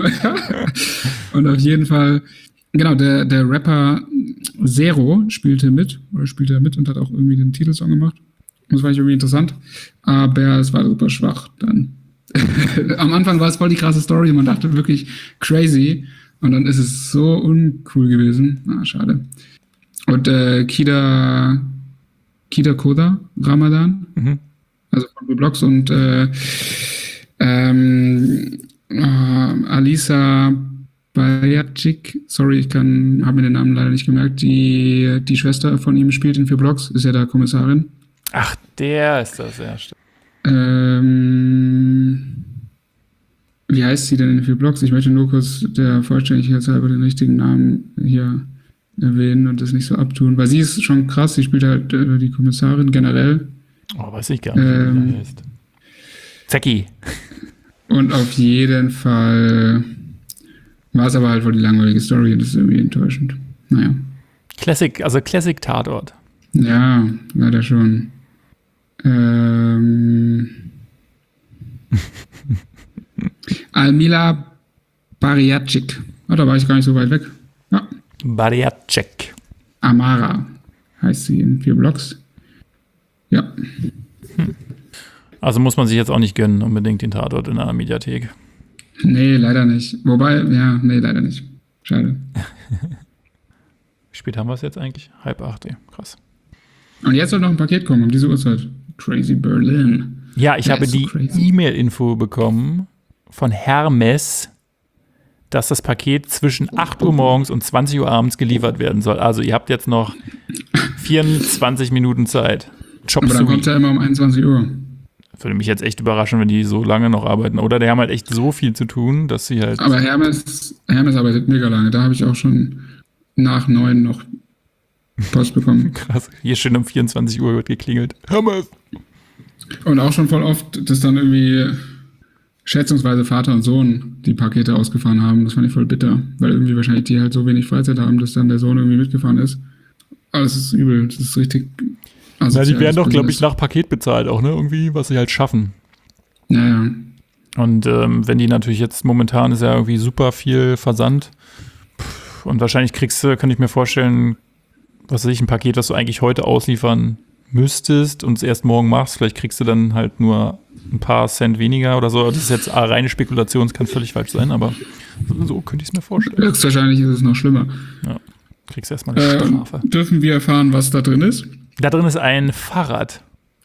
und auf jeden Fall, genau, der Rapper Zero spielte mit und hat auch irgendwie den Titelsong gemacht. Das fand ich irgendwie interessant, aber es war super schwach dann. Am Anfang war es voll die krasse Story, man dachte wirklich crazy und dann ist es so uncool gewesen. Schade. Und Kida Koda Ramadan, also von Blocks und Alisa Bajacic, sorry, habe mir den Namen leider nicht gemerkt, die Schwester von ihm spielt in 4 Blocks, ist ja da Kommissarin. Ach, der ist das, ja, stimmt. Wie heißt sie denn in 4 Blocks? Ich möchte nur kurz der Vollständigkeit halber den richtigen Namen hier erwähnen und das nicht so abtun, weil sie ist schon krass, sie spielt halt die Kommissarin generell. Oh, weiß ich gar nicht, wie die heißt. Zecki. Und auf jeden Fall war es aber halt wohl die langweilige Story und das ist irgendwie enttäuschend. Naja. Classic-Tatort. Ja, leider schon. Almila Bariacic. Oh, da war ich gar nicht so weit weg. Ja. Bariacic. Amara heißt sie in 4 Blogs. Ja. Also muss man sich jetzt auch nicht gönnen, unbedingt den Tatort in einer Mediathek. Nee, leider nicht. Wobei, ja, nee, leider nicht. Schade. Wie spät haben wir es jetzt eigentlich? 7:30, krass. Und jetzt soll noch ein Paket kommen um diese Uhrzeit. Crazy Berlin. Ja, ich habe so die E-Mail-Info bekommen von Hermes, dass das Paket zwischen 8 Uhr morgens und 20 Uhr abends geliefert werden soll. Also ihr habt jetzt noch 24 Minuten Zeit. Aber dann kommt ja immer um 21 Uhr. Würde mich jetzt echt überraschen, wenn die so lange noch arbeiten. Oder die haben halt echt so viel zu tun, dass sie halt... Aber Hermes arbeitet mega lange. Da habe ich auch schon nach 9 noch Post bekommen. Krass. Hier schön um 24 Uhr wird geklingelt. Hermes! Und auch schon voll oft, dass dann irgendwie schätzungsweise Vater und Sohn die Pakete ausgefahren haben. Das fand ich voll bitter. Weil irgendwie wahrscheinlich die halt so wenig Freizeit haben, dass dann der Sohn irgendwie mitgefahren ist. Aber das ist übel. Das ist richtig... Na, die werden doch, glaube ich, nach Paket bezahlt auch, ne? Irgendwie, was sie halt schaffen. Ja. Und wenn die natürlich jetzt momentan ist ja irgendwie super viel Versand. Und wahrscheinlich kriegst du, kann ich mir vorstellen, was weiß ich, ein Paket, was du eigentlich heute ausliefern müsstest und es erst morgen machst. Vielleicht kriegst du dann halt nur ein paar Cent weniger oder so. Das ist jetzt reine Spekulation, es kann völlig falsch sein, aber so könnte ich es mir vorstellen. Höchstwahrscheinlich ist es noch schlimmer. Ja, kriegst erstmal eine Strafe. Dürfen wir erfahren, was da drin ist? Da drin ist ein Fahrrad.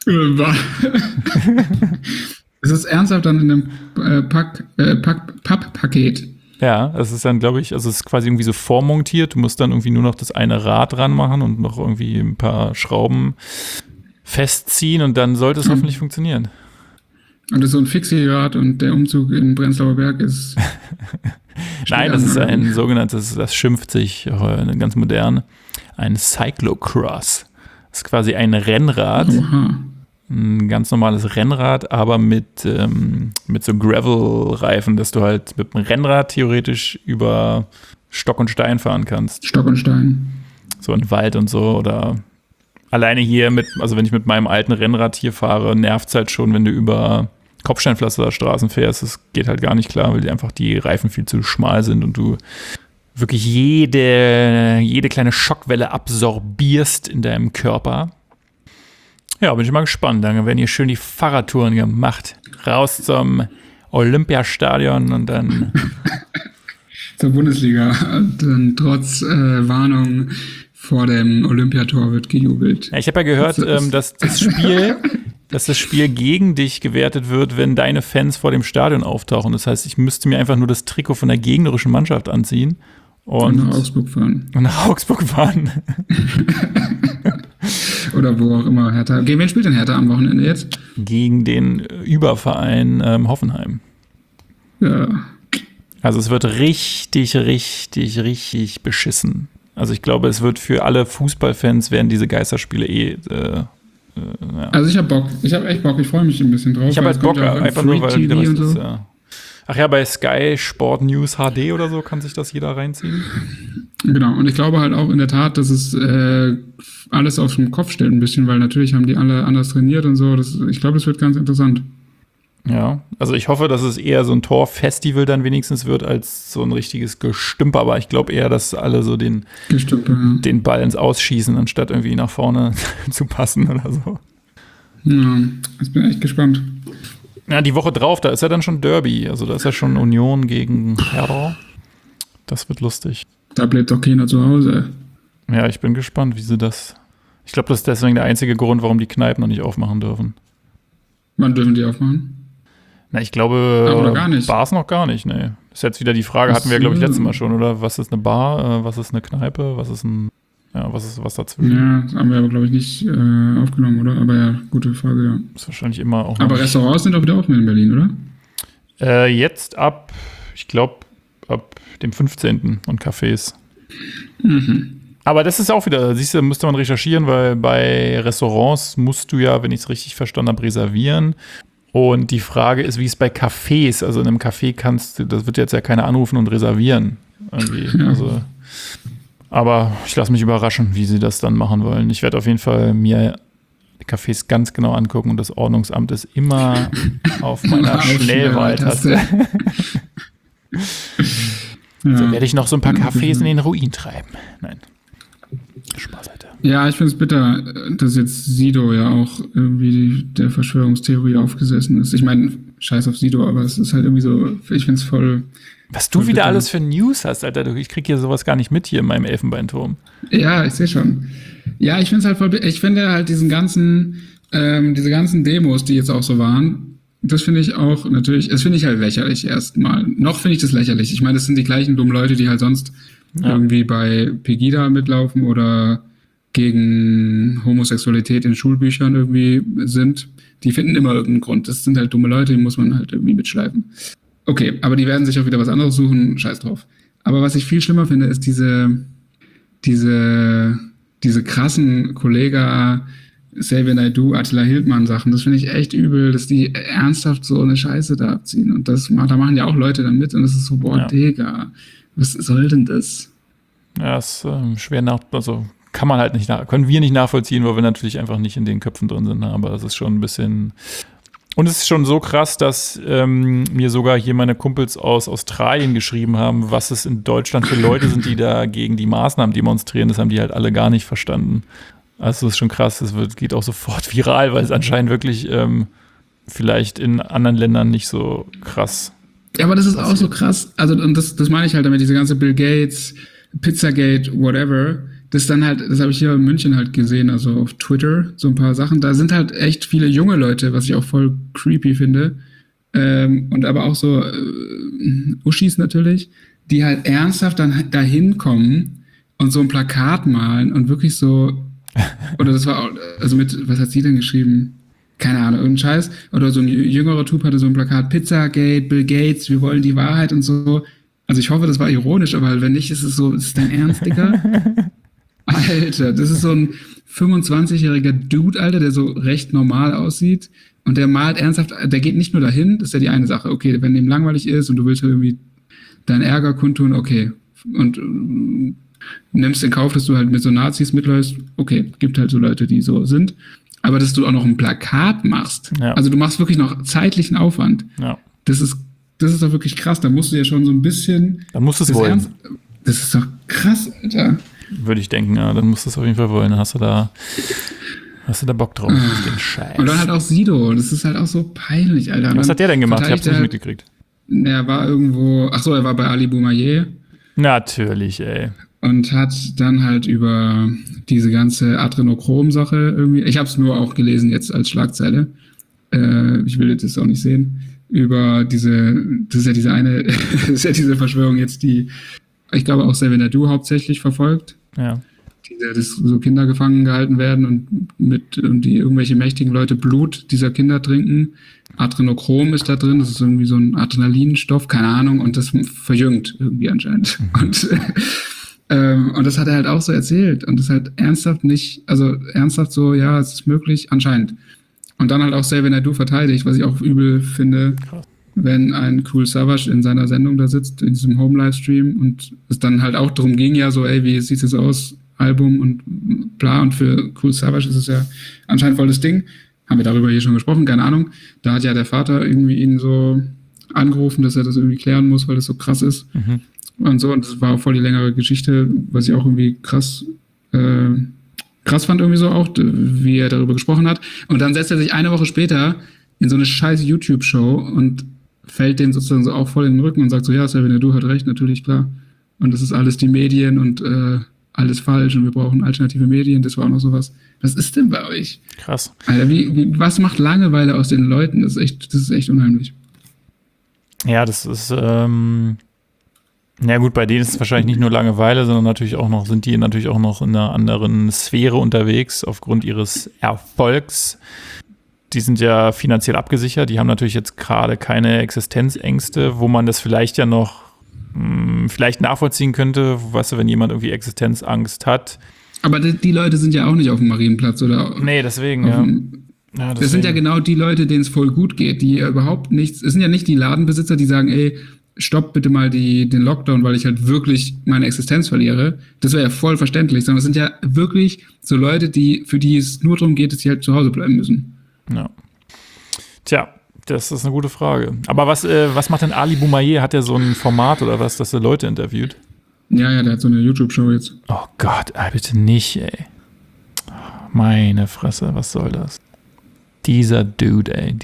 Ist es ernsthaft dann in einem Papppaket? Ja, es ist dann, glaube ich, also es ist quasi irgendwie so vormontiert. Du musst dann irgendwie nur noch das eine Rad dran machen und noch irgendwie ein paar Schrauben festziehen und dann sollte es hoffentlich funktionieren. Und das ist so ein Fixie-Rad und der Umzug in Prenzlauer Berg ist... Nein, das ist ein sogenanntes, das schimpft sich ganz modern, ein Cyclocross. Das ist quasi ein Rennrad. Oha. Ein ganz normales Rennrad, aber mit so Gravel-Reifen, dass du halt mit dem Rennrad theoretisch über Stock und Stein fahren kannst. Stock und Stein. So in Wald und so. Oder alleine hier also wenn ich mit meinem alten Rennrad hier fahre, nervt es halt schon, wenn du über Kopfsteinpflasterstraßen fährst. Das geht halt gar nicht klar, weil die Reifen viel zu schmal sind und du wirklich jede kleine Schockwelle absorbierst in deinem Körper. Ja, bin ich mal gespannt. Dann werden hier schön die Fahrradtouren gemacht. Raus zum Olympiastadion und dann zur Bundesliga. Und dann trotz Warnung vor dem Olympiator wird gejubelt. Ja, ich habe ja gehört, dass das Spiel gegen dich gewertet wird, wenn deine Fans vor dem Stadion auftauchen. Das heißt, ich müsste mir einfach nur das Trikot von der gegnerischen Mannschaft anziehen. Und nach Augsburg fahren. Oder wo auch immer Hertha. Gegen wen spielt denn Hertha am Wochenende jetzt? Gegen den Überverein Hoffenheim. Ja. Also es wird richtig, richtig, richtig beschissen. Also ich glaube, es wird für alle Fußballfans werden diese Geisterspiele ja. Also ich habe Bock. Ich habe echt Bock. Ich freue mich ein bisschen drauf. Ich habe halt Bock, einfach nur, weil wieder was so. ist, ja. Ach ja, bei Sky Sport News HD oder so kann sich das jeder reinziehen. Genau, und ich glaube halt auch in der Tat, dass es alles auf den Kopf stellt ein bisschen, weil natürlich haben die alle anders trainiert und so. Ich glaube, es wird ganz interessant. Ja, also ich hoffe, dass es eher so ein Torfestival dann wenigstens wird, als so ein richtiges Gestümper. Aber ich glaube eher, dass alle so den Ball ins Ausschießen, anstatt irgendwie nach vorne zu passen oder so. Ja, ich bin echt gespannt. Ja, die Woche drauf, da ist ja dann schon Derby. Also da ist ja schon Union gegen Hertha. Das wird lustig. Da bleibt doch keiner zu Hause. Ja, ich bin gespannt, wie sie das... Ich glaube, das ist deswegen der einzige Grund, warum die Kneipen noch nicht aufmachen dürfen. Wann dürfen die aufmachen? Na, ich glaube, oder gar nicht. Bars noch gar nicht, ne. Das ist jetzt wieder die Frage, hatten wir, glaube ich, letztes Mal schon, oder? Was ist eine Bar, was ist eine Kneipe, was ist was dazwischen? Ja, das haben wir aber, glaube ich, nicht aufgenommen, oder? Aber ja, gute Frage, ja. Ist wahrscheinlich immer auch. Aber Restaurants sind auch wieder offen in Berlin, oder? Jetzt ab dem 15. und Cafés. Mhm. Aber das ist auch wieder, siehst du, müsste man recherchieren, weil bei Restaurants musst du ja, wenn ich es richtig verstanden habe, reservieren. Und die Frage ist, wie es bei Cafés, also in einem Café das wird jetzt ja keiner anrufen und reservieren. Irgendwie. Ja. Also, aber ich lasse mich überraschen, wie sie das dann machen wollen. Ich werde auf jeden Fall mir die Cafés ganz genau angucken und das Ordnungsamt ist immer auf meiner Schnellwahltaste. So werde ich noch so ein paar Cafés in den Ruin treiben. Nein. Spaß, Alter. Ja, ich finde es bitter, dass jetzt Sido ja auch irgendwie der Verschwörungstheorie aufgesessen ist. Ich meine, scheiß auf Sido, aber es ist halt irgendwie so, ich finde es voll... Was du wieder alles für News hast, Alter. Ich krieg hier sowas gar nicht mit hier in meinem Elfenbeinturm. Ja, ich sehe schon. Ja, ich finde es halt voll... Ich finde halt diese ganzen Demos, die jetzt auch so waren, das finde ich auch natürlich... Das finde ich halt lächerlich erstmal. Noch finde ich das lächerlich. Ich meine, das sind die gleichen dummen Leute, die halt sonst irgendwie bei Pegida mitlaufen oder gegen Homosexualität in Schulbüchern irgendwie sind. Die finden immer irgendeinen Grund. Das sind halt dumme Leute, die muss man halt irgendwie mitschleifen. Okay, aber die werden sich auch wieder was anderes suchen, scheiß drauf. Aber was ich viel schlimmer finde, ist diese krassen Kollega Xavier Naidoo, Attila Hildmann Sachen. Das finde ich echt übel, dass die ernsthaft so eine Scheiße da abziehen. Und da machen ja auch Leute dann mit und das ist so, boah, Digga, was soll denn das? Ja, ist schwer also kann man halt können wir nicht nachvollziehen, weil wir natürlich einfach nicht in den Köpfen drin sind. Aber das ist schon ein bisschen. Und es ist schon so krass, dass mir sogar hier meine Kumpels aus Australien geschrieben haben, was es in Deutschland für Leute sind, die da gegen die Maßnahmen demonstrieren. Das haben die halt alle gar nicht verstanden. Also das ist schon krass. Das geht auch sofort viral, weil es anscheinend wirklich vielleicht in anderen Ländern nicht so krass. Ja, aber das ist auch so krass. Also, und das meine ich halt damit, diese ganze Bill Gates, Pizzagate, whatever. Das dann halt, das habe ich hier in München halt gesehen, also auf Twitter, so ein paar Sachen. Da sind halt echt viele junge Leute, was ich auch voll creepy finde. Und aber auch so Uschis natürlich, die halt ernsthaft dann dahin kommen und so ein Plakat malen und wirklich so, oder das war auch, also was hat sie denn geschrieben? Keine Ahnung, irgendein Scheiß. Oder so ein jüngerer Typ hatte so ein Plakat, Pizzagate, Bill Gates, wir wollen die Wahrheit und so. Also ich hoffe, das war ironisch, aber wenn nicht, ist es so, ist es dein Ernst, Digga? Alter, das ist so ein 25-jähriger Dude, Alter, der so recht normal aussieht und der malt ernsthaft, der geht nicht nur dahin, das ist ja die eine Sache, okay, wenn dem langweilig ist und du willst halt irgendwie deinen Ärger kundtun, okay, und nimmst in Kauf, dass du halt mit so Nazis mitläufst, okay, gibt halt so Leute, die so sind, aber dass du auch noch ein Plakat machst, also du machst wirklich noch zeitlichen Aufwand, das ist doch wirklich krass, da musst du ja schon so ein bisschen... Dann musst du es wollen. Das ist doch krass, Alter. Würde ich denken, ja, dann musst du es auf jeden Fall wollen, dann hast du da Bock drauf, den Scheiß. Und dann halt auch Sido, das ist halt auch so peinlich, Alter. Was hat der denn gemacht? Ich hab's nicht mitgekriegt. Er war irgendwo, er war bei Ali Boumaier. Natürlich, ey. Und hat dann halt über diese ganze Adrenochrom-Sache irgendwie, ich hab's nur auch gelesen jetzt als Schlagzeile, ich will das auch nicht sehen, über das ist ja diese Verschwörung jetzt, die ich glaube auch Xavier Naidoo hauptsächlich verfolgt. Ja. Dass so Kinder gefangen gehalten werden und die irgendwelche mächtigen Leute Blut dieser Kinder trinken. Adrenochrom ist da drin, das ist irgendwie so ein Adrenalinstoff, keine Ahnung, und das verjüngt irgendwie anscheinend. Und das hat er halt auch so erzählt und das halt ernsthaft so, ja, es ist möglich, anscheinend. Und dann halt auch Xavier Naidoo verteidigt, was ich auch übel finde. Krass. Wenn ein Kool Savas in seiner Sendung da sitzt, in diesem Home-Livestream und es dann halt auch darum ging, ja so, ey, wie sieht es aus, Album und bla, und für Kool Savas ist es ja anscheinend voll das Ding. Haben wir darüber hier schon gesprochen, keine Ahnung. Da hat ja der Vater irgendwie ihn so angerufen, dass er das irgendwie klären muss, weil das so krass ist. Und so, und das war auch voll die längere Geschichte, was ich auch irgendwie krass fand irgendwie so auch, wie er darüber gesprochen hat. Und dann setzt er sich eine Woche später in so eine scheiß YouTube-Show und fällt dem sozusagen so auch voll in den Rücken und sagt so, ja, Xavier Naidoo hat recht, natürlich, klar. Und das ist alles die Medien und alles falsch und wir brauchen alternative Medien, das war auch noch sowas. Was ist denn bei euch? Krass. Alter, was macht Langeweile aus den Leuten? Das ist echt unheimlich. Ja, das ist, ja gut, bei denen ist es wahrscheinlich nicht nur Langeweile, sondern natürlich auch noch, sind die natürlich auch noch in einer anderen Sphäre unterwegs, aufgrund ihres Erfolgs. Die sind ja finanziell abgesichert, die haben natürlich jetzt gerade keine Existenzängste, wo man das vielleicht ja noch vielleicht nachvollziehen könnte, weißt du, wenn jemand irgendwie Existenzangst hat. Aber die Leute sind ja auch nicht auf dem Marienplatz oder nee, deswegen, ja. Ja, das sind ja genau die Leute, denen es voll gut geht, die ja überhaupt nichts, es sind ja nicht die Ladenbesitzer, die sagen, ey, stopp bitte mal den Lockdown, weil ich halt wirklich meine Existenz verliere. Das wäre ja voll verständlich, sondern es sind ja wirklich so Leute, für die es nur darum geht, dass sie halt zu Hause bleiben müssen. Ja. Tja, das ist eine gute Frage. Aber was macht denn Ali Boumaier? Hat er so ein Format oder was, dass er Leute interviewt? Ja, der hat so eine YouTube-Show jetzt. Oh Gott, bitte nicht, ey. Meine Fresse, was soll das? Dieser Dude.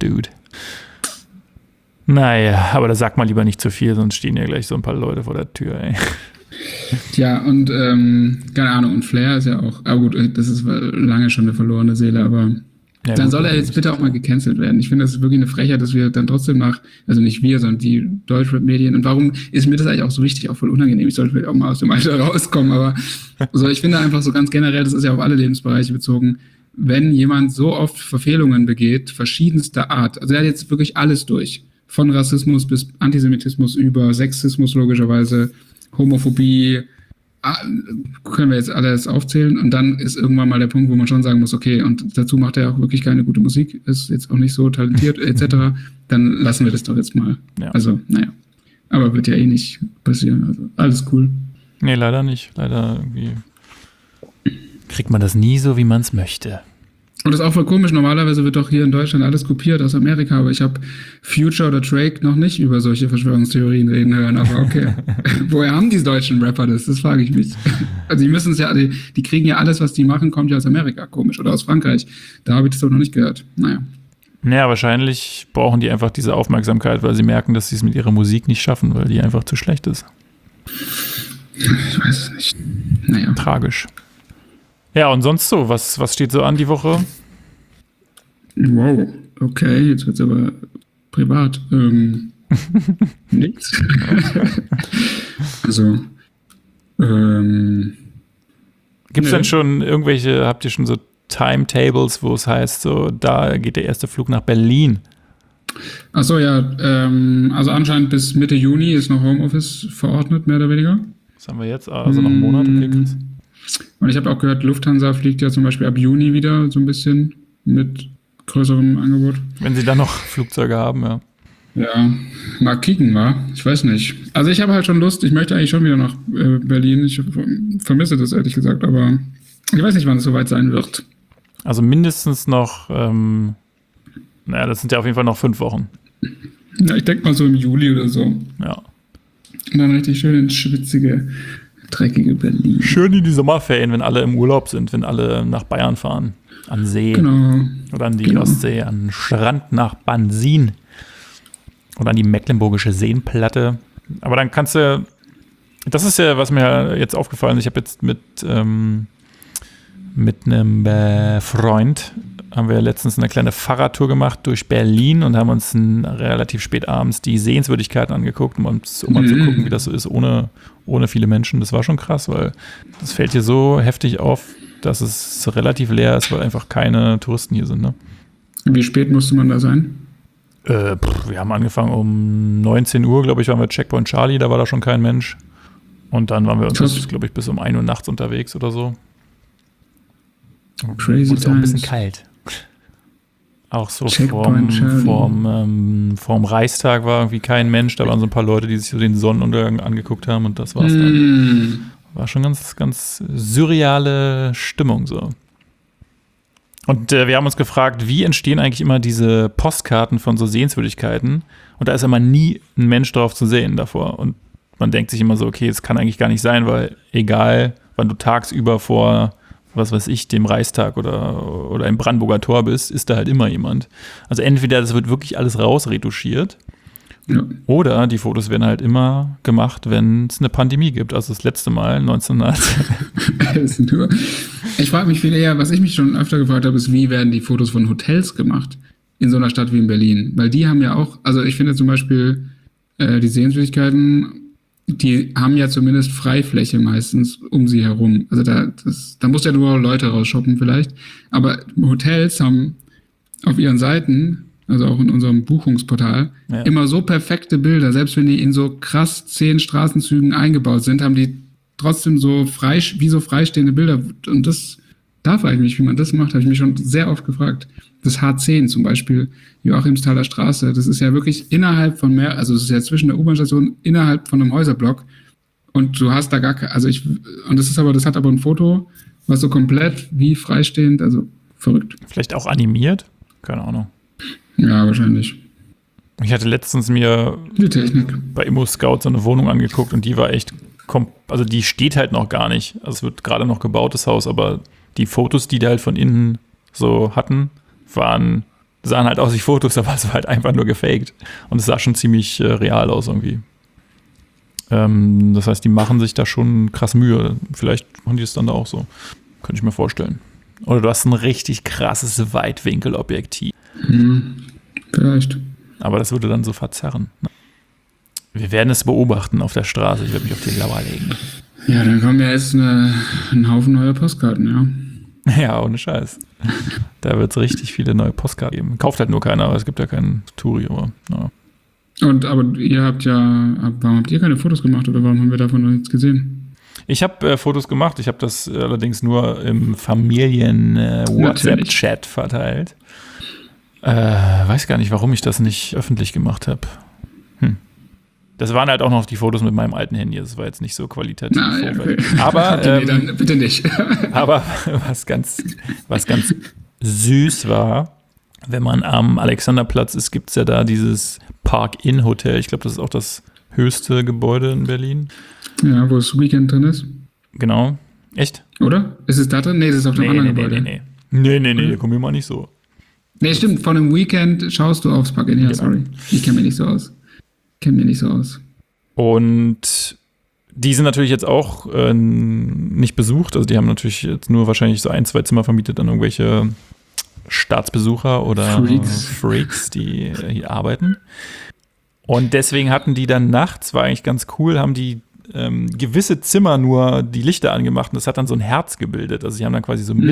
Naja, aber da sagt man lieber nicht zu viel, sonst stehen ja gleich so ein paar Leute vor der Tür, ey. Tja, und keine Ahnung, und Flair ist ja auch, aber gut, das ist lange schon eine verlorene Seele, aber ja, dann soll er jetzt bitte auch mal gecancelt werden. Ich finde, das ist wirklich eine Frechheit, dass wir dann trotzdem also nicht wir, sondern die Deutschrap-Medien, und warum ist mir das eigentlich auch so wichtig, auch voll unangenehm, ich sollte vielleicht auch mal aus dem Alter rauskommen, aber so, ich finde einfach so ganz generell, das ist ja auf alle Lebensbereiche bezogen, wenn jemand so oft Verfehlungen begeht, verschiedenster Art, also er hat jetzt wirklich alles durch, von Rassismus bis Antisemitismus über Sexismus logischerweise, Homophobie, können wir jetzt alles aufzählen, und dann ist irgendwann mal der Punkt, wo man schon sagen muss, okay, und dazu macht er auch wirklich keine gute Musik, ist jetzt auch nicht so talentiert etc., dann lassen wir das doch jetzt mal. Ja. Also, naja, aber wird ja eh nicht passieren, also alles cool. Nee, leider nicht, leider irgendwie kriegt man das nie so, wie man es möchte. Und das ist auch voll komisch, normalerweise wird doch hier in Deutschland alles kopiert aus Amerika, aber ich habe Future oder Drake noch nicht über solche Verschwörungstheorien reden hören, aber okay. Woher haben die deutschen Rapper das? Das frage ich mich. Also die müssen es ja, die kriegen ja alles, was die machen, kommt ja aus Amerika, komisch, oder aus Frankreich. Da habe ich das doch noch nicht gehört. Naja. Naja, wahrscheinlich brauchen die einfach diese Aufmerksamkeit, weil sie merken, dass sie es mit ihrer Musik nicht schaffen, weil die einfach zu schlecht ist. Ich weiß es nicht. Naja. Tragisch. Ja, und sonst so, was steht so an die Woche? Wow, okay, jetzt wird's aber privat. Nichts. Also, gibt's denn schon habt ihr schon so Timetables, wo es heißt, so, da geht der erste Flug nach Berlin? Achso, ja, also anscheinend bis Mitte Juni ist noch Homeoffice verordnet, mehr oder weniger. Was haben wir jetzt? Also noch einen Monat, okay, krass. Und ich habe auch gehört, Lufthansa fliegt ja zum Beispiel ab Juni wieder so ein bisschen mit größerem Angebot. Wenn sie dann noch Flugzeuge haben, ja. Ja, mal kicken, wa? Ich weiß nicht. Also ich habe halt schon Lust, ich möchte eigentlich schon wieder nach Berlin. Ich vermisse das ehrlich gesagt, aber ich weiß nicht, wann es soweit sein wird. Also mindestens noch, das sind ja auf jeden Fall noch 5 Wochen. Ja, ich denke mal so im Juli oder so. Ja. Und dann richtig schön ins schwitzige, dreckige Berlin. Schön in die Sommerferien, wenn alle im Urlaub sind, wenn alle nach Bayern fahren. An See. Genau. Oder an die Ostsee, an den Strand nach Bansin. Oder an die Mecklenburgische Seenplatte. Aber dann kannst du, das ist ja, was mir jetzt aufgefallen ist, ich habe jetzt mit einem Freund, haben wir letztens eine kleine Fahrradtour gemacht durch Berlin und haben uns relativ spät abends die Sehenswürdigkeiten angeguckt, um mal zu gucken, wie das so ist, ohne viele Menschen. Das war schon krass, weil das fällt hier so heftig auf, dass es relativ leer ist, weil einfach keine Touristen hier sind. Ne? Wie spät musste man da sein? Wir haben angefangen um 19 Uhr, glaube ich, waren wir Checkpoint Charlie, da war da schon kein Mensch. Und dann waren wir uns, glaube ich, bis um 1 Uhr nachts unterwegs oder so. Crazy und auch ein bisschen kalt. Auch so vorm Reichstag war irgendwie kein Mensch, da waren so ein paar Leute, die sich so den Sonnenuntergang angeguckt haben und das war's dann. War schon ganz, ganz surreale Stimmung so. Und wir haben uns gefragt, wie entstehen eigentlich immer diese Postkarten von so Sehenswürdigkeiten? Und da ist immer nie ein Mensch drauf zu sehen davor. Und man denkt sich immer so, okay, das kann eigentlich gar nicht sein, weil egal, wann du tagsüber vor, was weiß ich, dem Reichstag oder im Brandenburger Tor bist, ist da halt immer jemand. Also entweder das wird wirklich alles rausretuschiert, ja. Oder die Fotos werden halt immer gemacht, wenn es eine Pandemie gibt. Also das letzte Mal 1900. Ich frage mich viel eher, was ich mich schon öfter gefragt habe, ist, wie werden die Fotos von Hotels gemacht in so einer Stadt wie in Berlin? Weil die haben ja auch, also ich finde zum Beispiel die Sehenswürdigkeiten, die haben ja zumindest Freifläche meistens um sie herum. Also da musst du ja nur Leute rausshoppen vielleicht. Aber Hotels haben auf ihren Seiten, also auch in unserem Buchungsportal, immer so perfekte Bilder. Selbst wenn die in so krass 10 Straßenzügen eingebaut sind, haben die trotzdem so freistehende Bilder. Und das Da frage ich mich, wie man das macht, habe ich mich schon sehr oft gefragt. Das H10 zum Beispiel, Joachimsthaler Straße, das ist ja wirklich innerhalb von also es ist ja zwischen der U-Bahn-Station innerhalb von einem Häuserblock und du hast da gar keine, das hat aber ein Foto, was so komplett wie freistehend, also verrückt. Vielleicht auch animiert? Keine Ahnung. Ja, wahrscheinlich. Ich hatte letztens mir Die Technik. bei Immo-Scout so eine Wohnung angeguckt und die war echt, also die steht halt noch gar nicht. Also es wird gerade noch gebaut, das Haus, aber die Fotos, die halt von innen so hatten, sahen halt aus wie Fotos, aber es war halt einfach nur gefaked. Und es sah schon ziemlich real aus irgendwie. Das heißt, die machen sich da schon krass Mühe. Vielleicht machen die es dann da auch so. Könnte ich mir vorstellen. Oder du hast ein richtig krasses Weitwinkelobjektiv. Vielleicht. Aber das würde dann so verzerren. Wir werden es beobachten auf der Straße. Ich werde mich auf die Lauer legen. Ja, dann kommen ja jetzt ein Haufen neuer Postkarten, ja. Ja, ohne Scheiß. Da wird es richtig viele neue Postkarten geben. Kauft halt nur keiner, aber es gibt ja keinen Touri. Aber Aber ihr warum habt ihr keine Fotos gemacht oder warum haben wir davon noch nichts gesehen? Ich habe Fotos gemacht. Ich habe das allerdings nur im Familien-WhatsApp-Chat verteilt. Weiß gar nicht, warum ich das nicht öffentlich gemacht habe. Das waren halt auch noch die Fotos mit meinem alten Handy. Das war jetzt nicht so qualitativ. Ja, okay. Aber dann bitte nicht. Aber was ganz süß war, wenn man am Alexanderplatz ist, gibt es ja da dieses Park-In-Hotel. Ich glaube, das ist auch das höchste Gebäude in Berlin. Ja, wo das Weekend drin ist. Genau. Echt? Oder? Ist es da drin? Nee, das ist auf dem anderen Gebäude. Nee, komm mir mal nicht so. Nee, stimmt. Von einem Weekend schaust du aufs Park-In. Ja, genau. Sorry. Ich kenne mich nicht so aus. Und die sind natürlich jetzt auch nicht besucht. Also die haben natürlich jetzt nur wahrscheinlich so 1, 2 Zimmer vermietet an irgendwelche Staatsbesucher oder Freaks, die hier arbeiten. Und deswegen hatten die dann nachts, war eigentlich ganz cool, haben die gewisse Zimmer nur die Lichter angemacht und das hat dann so ein Herz gebildet. Also sie haben dann quasi so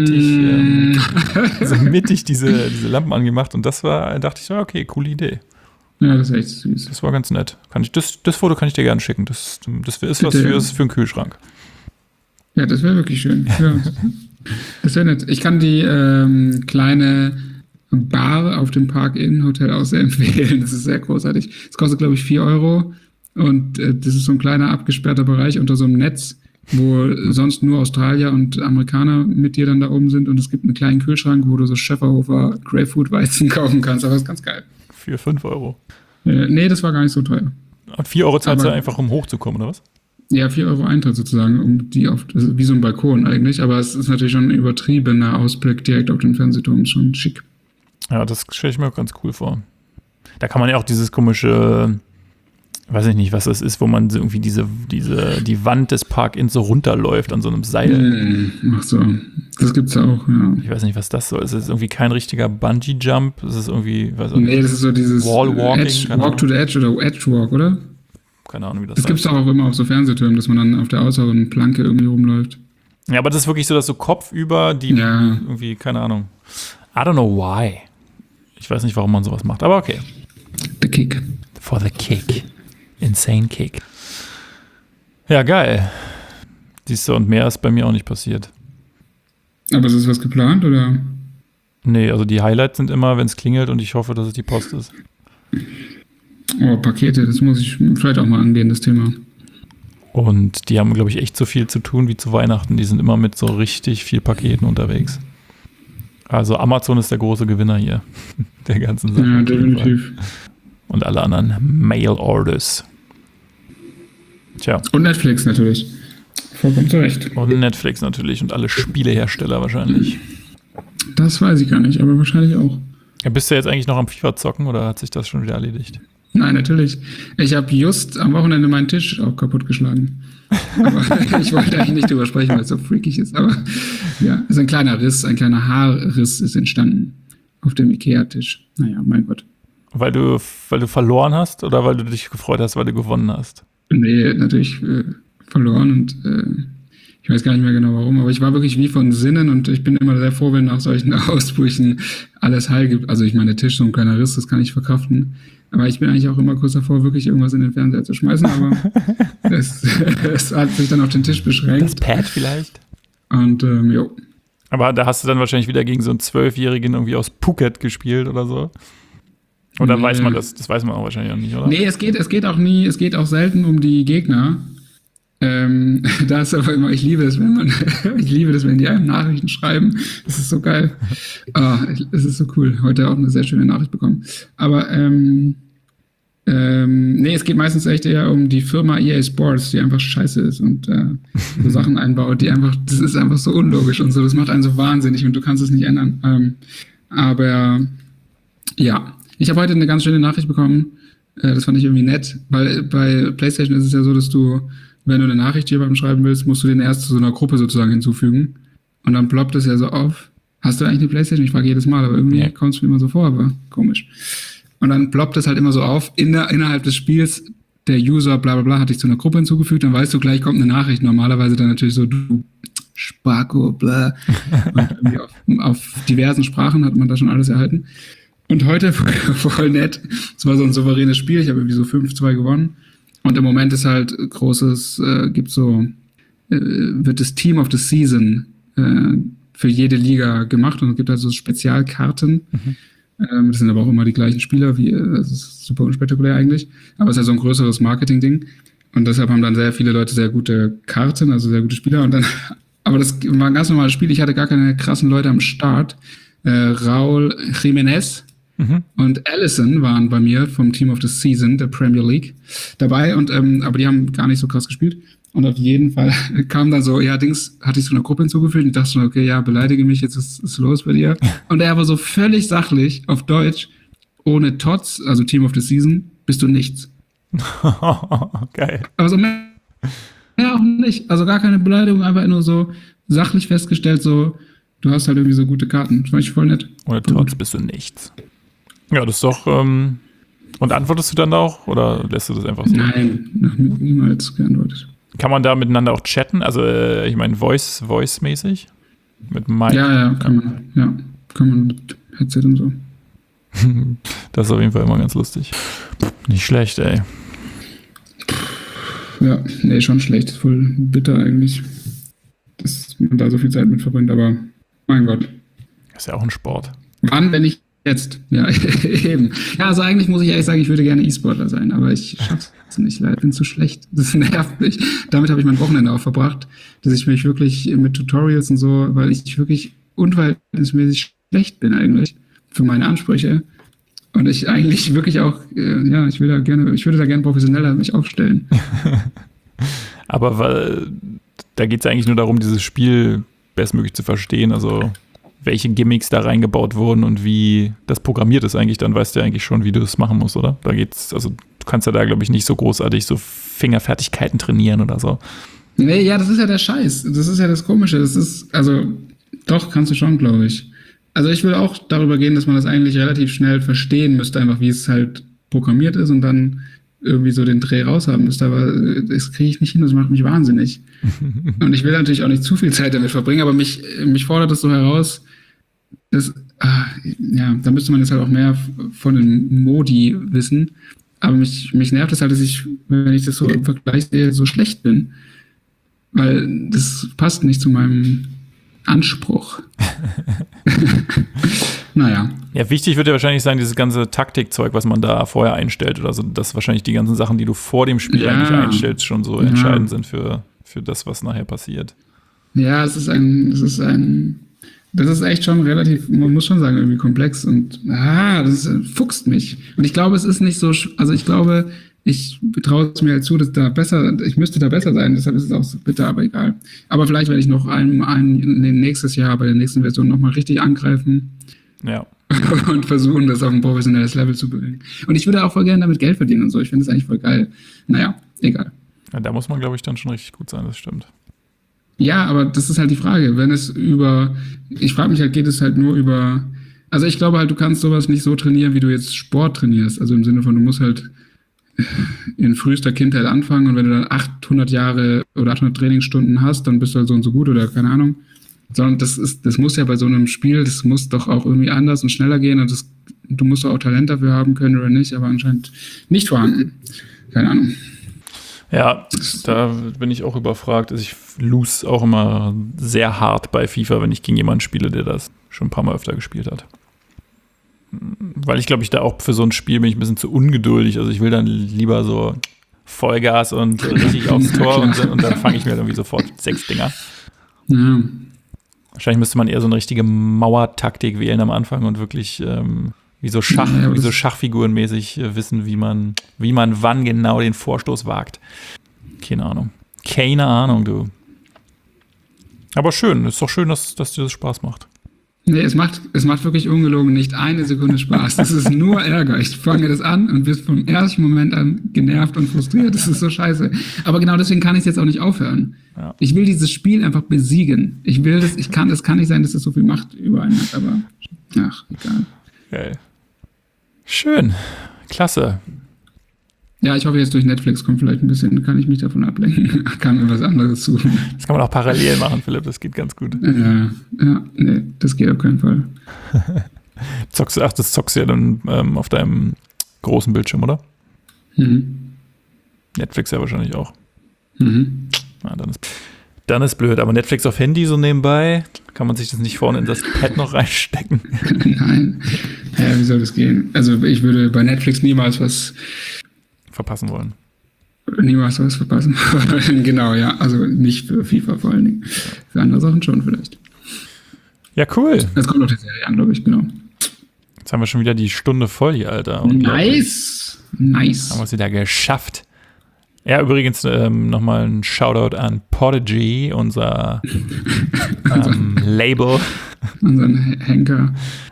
mittig diese Lampen angemacht und dachte ich so, okay, coole Idee. Ja, das ist echt süß. Das war ganz nett. Das Foto kann ich dir gerne schicken. Das ist was für einen Kühlschrank. Ja, das wäre wirklich schön. Ja. Das wäre nett. Ich kann die kleine Bar auf dem Park-In-Hotel auch sehr empfehlen. Das ist sehr großartig. Es kostet, glaube ich, 4 Euro. Und das ist so ein kleiner abgesperrter Bereich unter so einem Netz, wo sonst nur Australier und Amerikaner mit dir dann da oben sind. Und es gibt einen kleinen Kühlschrank, wo du so Schäferhofer Grapefruit-Weizen kaufen kannst. Aber das ist ganz geil. Für 5 Euro? Nee, das war gar nicht so teuer. Und 4 Euro zahlst du einfach, um hochzukommen, oder was? Ja, 4 Euro Eintritt sozusagen, also wie so ein Balkon eigentlich. Aber es ist natürlich schon ein übertriebener Ausblick direkt auf den Fernsehturm. Ist schon schick. Ja, das stelle ich mir auch ganz cool vor. Da kann man ja auch dieses komische, weiß ich nicht, was das ist, wo man irgendwie die Wand des Park-Ins so runterläuft an so einem Seil. Ach so, das gibt's ja auch, ja. Ich weiß nicht, was das soll. Es ist irgendwie kein richtiger Bungee-Jump. Es ist irgendwie, nee, das ist so dieses Wall-Walking. Walk to the Edge oder Edge-Walk, oder? Keine Ahnung, wie das heißt. Das gibt's auch immer auf so Fernsehtürmen, dass man dann auf der äußeren Planke irgendwie rumläuft. Ja, aber das ist wirklich so, dass so kopfüber irgendwie, keine Ahnung. I don't know why. Ich weiß nicht, warum man sowas macht, aber okay. The kick. For the kick. Insane Kick. Ja, geil. Siehst du, und mehr ist bei mir auch nicht passiert. Aber ist es was geplant, oder? Nee, also die Highlights sind immer, wenn es klingelt und ich hoffe, dass es die Post ist. Oh, Pakete, das muss ich vielleicht auch mal angehen, das Thema. Und die haben, glaube ich, echt so viel zu tun wie zu Weihnachten. Die sind immer mit so richtig viel Paketen unterwegs. Also Amazon ist der große Gewinner hier. Der ganzen Sache. Ja, definitiv. Und alle anderen Mail-Orders. Tja. Und Netflix natürlich. Vollkommen zu Recht. Und Netflix natürlich und alle Spielehersteller wahrscheinlich. Das weiß ich gar nicht, aber wahrscheinlich auch. Ja, bist du jetzt eigentlich noch am FIFA zocken oder hat sich das schon wieder erledigt? Nein, natürlich. Ich habe just am Wochenende meinen Tisch auch kaputtgeschlagen. Aber ich wollte eigentlich nicht drüber sprechen, weil es so freakig ist. Aber ja, es ist ein kleiner Riss, ein kleiner Haarriss ist entstanden auf dem Ikea-Tisch. Naja, mein Gott. Weil du verloren hast oder weil du dich gefreut hast, weil du gewonnen hast? Nee, natürlich verloren und ich weiß gar nicht mehr genau warum, aber ich war wirklich wie von Sinnen und ich bin immer sehr froh, wenn nach solchen Ausbrüchen alles heil gibt. Also ich meine, der Tisch, so ein kleiner Riss, das kann ich verkraften. Aber ich bin eigentlich auch immer kurz davor, wirklich irgendwas in den Fernseher zu schmeißen, aber es hat sich dann auf den Tisch beschränkt. Das Pad vielleicht? Und jo. Aber da hast du dann wahrscheinlich wieder gegen so einen 12-Jährigen irgendwie aus Phuket gespielt oder so. Oder weiß man das? Das weiß man auch wahrscheinlich auch nicht, oder? Nee, es geht auch selten um die Gegner. Da ist aber immer, ich liebe das, wenn die einem Nachrichten schreiben. Das ist so geil. Es ist so cool. Heute auch eine sehr schöne Nachricht bekommen. Aber nee, es geht meistens echt eher um die Firma EA Sports, die einfach scheiße ist und so Sachen einbaut, das ist einfach so unlogisch und so, das macht einen so wahnsinnig und du kannst es nicht ändern. Aber ja, ich habe heute eine ganz schöne Nachricht bekommen, das fand ich irgendwie nett, weil bei PlayStation ist es ja so, dass du, wenn du eine Nachricht jemandem schreiben willst, musst du den erst zu so einer Gruppe sozusagen hinzufügen und dann ploppt es ja so auf. Hast du eigentlich eine PlayStation? Ich frage jedes Mal, aber irgendwie kommt es mir immer so vor, aber komisch. Und dann ploppt es halt immer so auf, innerhalb des Spiels, der User, bla bla bla, hat dich zu einer Gruppe hinzugefügt, dann weißt du, gleich kommt eine Nachricht. Normalerweise dann natürlich so, du Spacko, bla. Und irgendwie auf diversen Sprachen hat man da schon alles erhalten. Und heute, voll nett, es war so ein souveränes Spiel, ich habe irgendwie so 5-2 gewonnen. Und im Moment ist halt großes, wird das Team of the Season für jede Liga gemacht und es gibt halt so Spezialkarten. Das sind aber auch immer die gleichen Spieler, das ist super unspektakulär eigentlich, aber es ist ja so ein größeres Marketing-Ding und deshalb haben dann sehr viele Leute sehr gute Karten, also sehr gute Spieler und dann, aber das war ein ganz normales Spiel, ich hatte gar keine krassen Leute am Start. Raúl Jiménez und Alisson waren bei mir vom Team of the Season der Premier League dabei und aber die haben gar nicht so krass gespielt. Und auf jeden Fall kam dann so, hatte ich so eine Gruppe hinzugefügt und dachte schon, okay, ja, beleidige mich, jetzt ist los bei dir. Und er war so völlig sachlich auf Deutsch, ohne Tots, also Team of the Season, bist du nichts. Geil. Aber so mehr auch nicht, also gar keine Beleidigung, einfach nur so sachlich festgestellt, so, du hast halt irgendwie so gute Karten. Das fand ich voll nett. Ohne Tots bist du nichts. Ja, das ist doch, und antwortest du dann auch oder lässt du das einfach so? Nein, niemals geantwortet. Kann man da miteinander auch chatten? Also, ich meine, Voice-mäßig? Mit Mic? Ja, kann man mit Headset und so. Das ist auf jeden Fall immer ganz lustig. Nicht schlecht, ey. Ja, nee, schon schlecht. Voll bitter eigentlich, dass man da so viel Zeit mit verbringt, aber mein Gott. Ist ja auch ein Sport. Wann, wenn ich jetzt? Ja, eben. Ja, also eigentlich muss ich ehrlich sagen, ich würde gerne E-Sportler sein, aber ich schaff's nicht, leider. Ich bin zu schlecht. Das nervt mich. Damit habe ich mein Wochenende auch verbracht, dass ich mich wirklich mit Tutorials und so, weil ich wirklich unverhältnismäßig schlecht bin eigentlich für meine Ansprüche. Und ich eigentlich wirklich auch, ich würde da gerne professioneller mich aufstellen. Aber da geht es eigentlich nur darum, dieses Spiel bestmöglich zu verstehen, also welche Gimmicks da reingebaut wurden und wie das programmiert ist eigentlich, dann weißt du ja eigentlich schon, wie du das machen musst, oder? Da geht's, also du kannst ja da, glaube ich, nicht so großartig so Fingerfertigkeiten trainieren oder so. Nee, ja, das ist ja der Scheiß. Das ist ja das Komische. Doch, kannst du schon, glaube ich. Also ich will auch darüber gehen, dass man das eigentlich relativ schnell verstehen müsste, einfach wie es halt programmiert ist und dann irgendwie so den Dreh raushaben müsste, aber das kriege ich nicht hin, das macht mich wahnsinnig. Und ich will natürlich auch nicht zu viel Zeit damit verbringen, aber mich fordert das so heraus, dass, da müsste man jetzt halt auch mehr von den Modi wissen, aber mich nervt es halt, dass ich, wenn ich das so im Vergleich sehe, so schlecht bin, weil das passt nicht zu meinem Anspruch. Naja. Ja, wichtig wird ja wahrscheinlich sein, dieses ganze Taktikzeug, was man da vorher einstellt oder so, dass wahrscheinlich die ganzen Sachen, die du vor dem Spiel eigentlich einstellst, schon so entscheidend sind für das, was nachher passiert. Ja, das ist echt schon relativ, man muss schon sagen, irgendwie komplex und das fuchst mich. Und ich glaube, es ist nicht so, also ich glaube, ich traue es mir halt zu, dass ich müsste da besser sein, deshalb ist es auch so bitter, aber egal. Aber vielleicht werde ich noch nächstes Jahr bei der nächsten Version nochmal richtig angreifen. Ja. Und versuchen, das auf ein professionelles Level zu bringen. Und ich würde auch voll gerne damit Geld verdienen und so. Ich finde das eigentlich voll geil. Naja, egal. Ja, da muss man, glaube ich, dann schon richtig gut sein, das stimmt. Ja, aber das ist halt die Frage. Ich frage mich halt, geht es halt nur über, also ich glaube halt, du kannst sowas nicht so trainieren, wie du jetzt Sport trainierst. Also im Sinne von, du musst halt in frühester Kindheit anfangen und wenn du dann 800 Jahre oder 800 Trainingsstunden hast, dann bist du halt so und so gut oder keine Ahnung. Sondern das muss ja bei so einem Spiel, das muss doch auch irgendwie anders und schneller gehen und du musst doch auch Talent dafür haben können oder nicht, aber anscheinend nicht vorhanden. Keine Ahnung. Ja, da bin ich auch überfragt. Also ich lose auch immer sehr hart bei FIFA, wenn ich gegen jemanden spiele, der das schon ein paar Mal öfter gespielt hat. Weil ich glaube, ich da auch für so ein Spiel bin ich ein bisschen zu ungeduldig. Also ich will dann lieber so Vollgas und richtig aufs Tor und dann fange ich mir irgendwie sofort 6 Dinger. Ja. Wahrscheinlich müsste man eher so eine richtige Mauertaktik wählen am Anfang und wirklich wie so Schachfigurenmäßig wissen, wie man wann genau den Vorstoß wagt. Keine Ahnung, du. Aber schön, ist doch schön, dass dir das Spaß macht. Nee, es macht wirklich ungelogen nicht eine Sekunde Spaß. Das ist nur Ärger. Ich fange das an und bist vom ersten Moment an genervt und frustriert. Das ist so scheiße. Aber genau deswegen kann ich es jetzt auch nicht aufhören. Ja. Ich will dieses Spiel einfach besiegen. Es kann nicht sein, dass es so viel Macht über einen hat, aber ach, egal. Geil. Schön. Klasse. Ja, ich hoffe, jetzt durch Netflix kommt vielleicht ein bisschen, kann ich mich davon ablenken. Kann mir was anderes suchen. Das kann man auch parallel machen, Philipp, das geht ganz gut. Ja, nee, das geht auf keinen Fall. Das zockst du ja dann auf deinem großen Bildschirm, oder? Mhm. Netflix ja wahrscheinlich auch. Mhm. Ja, dann ist blöd, aber Netflix auf Handy so nebenbei, kann man sich das nicht vorne in das Pad noch reinstecken? Nein. Ja, wie soll das gehen? Also ich würde bei Netflix niemals was verpassen wollen. Niemals was verpassen. Genau, ja. Also nicht für FIFA vor allen Dingen. Für andere Sachen schon vielleicht. Ja, cool. Das kommt auf die Serie an, glaube ich, genau. Jetzt haben wir schon wieder die Stunde voll hier, Alter. Nice. Haben wir es wieder geschafft. Ja, übrigens nochmal ein Shoutout an Podigy, unser Label. Unseren Henker.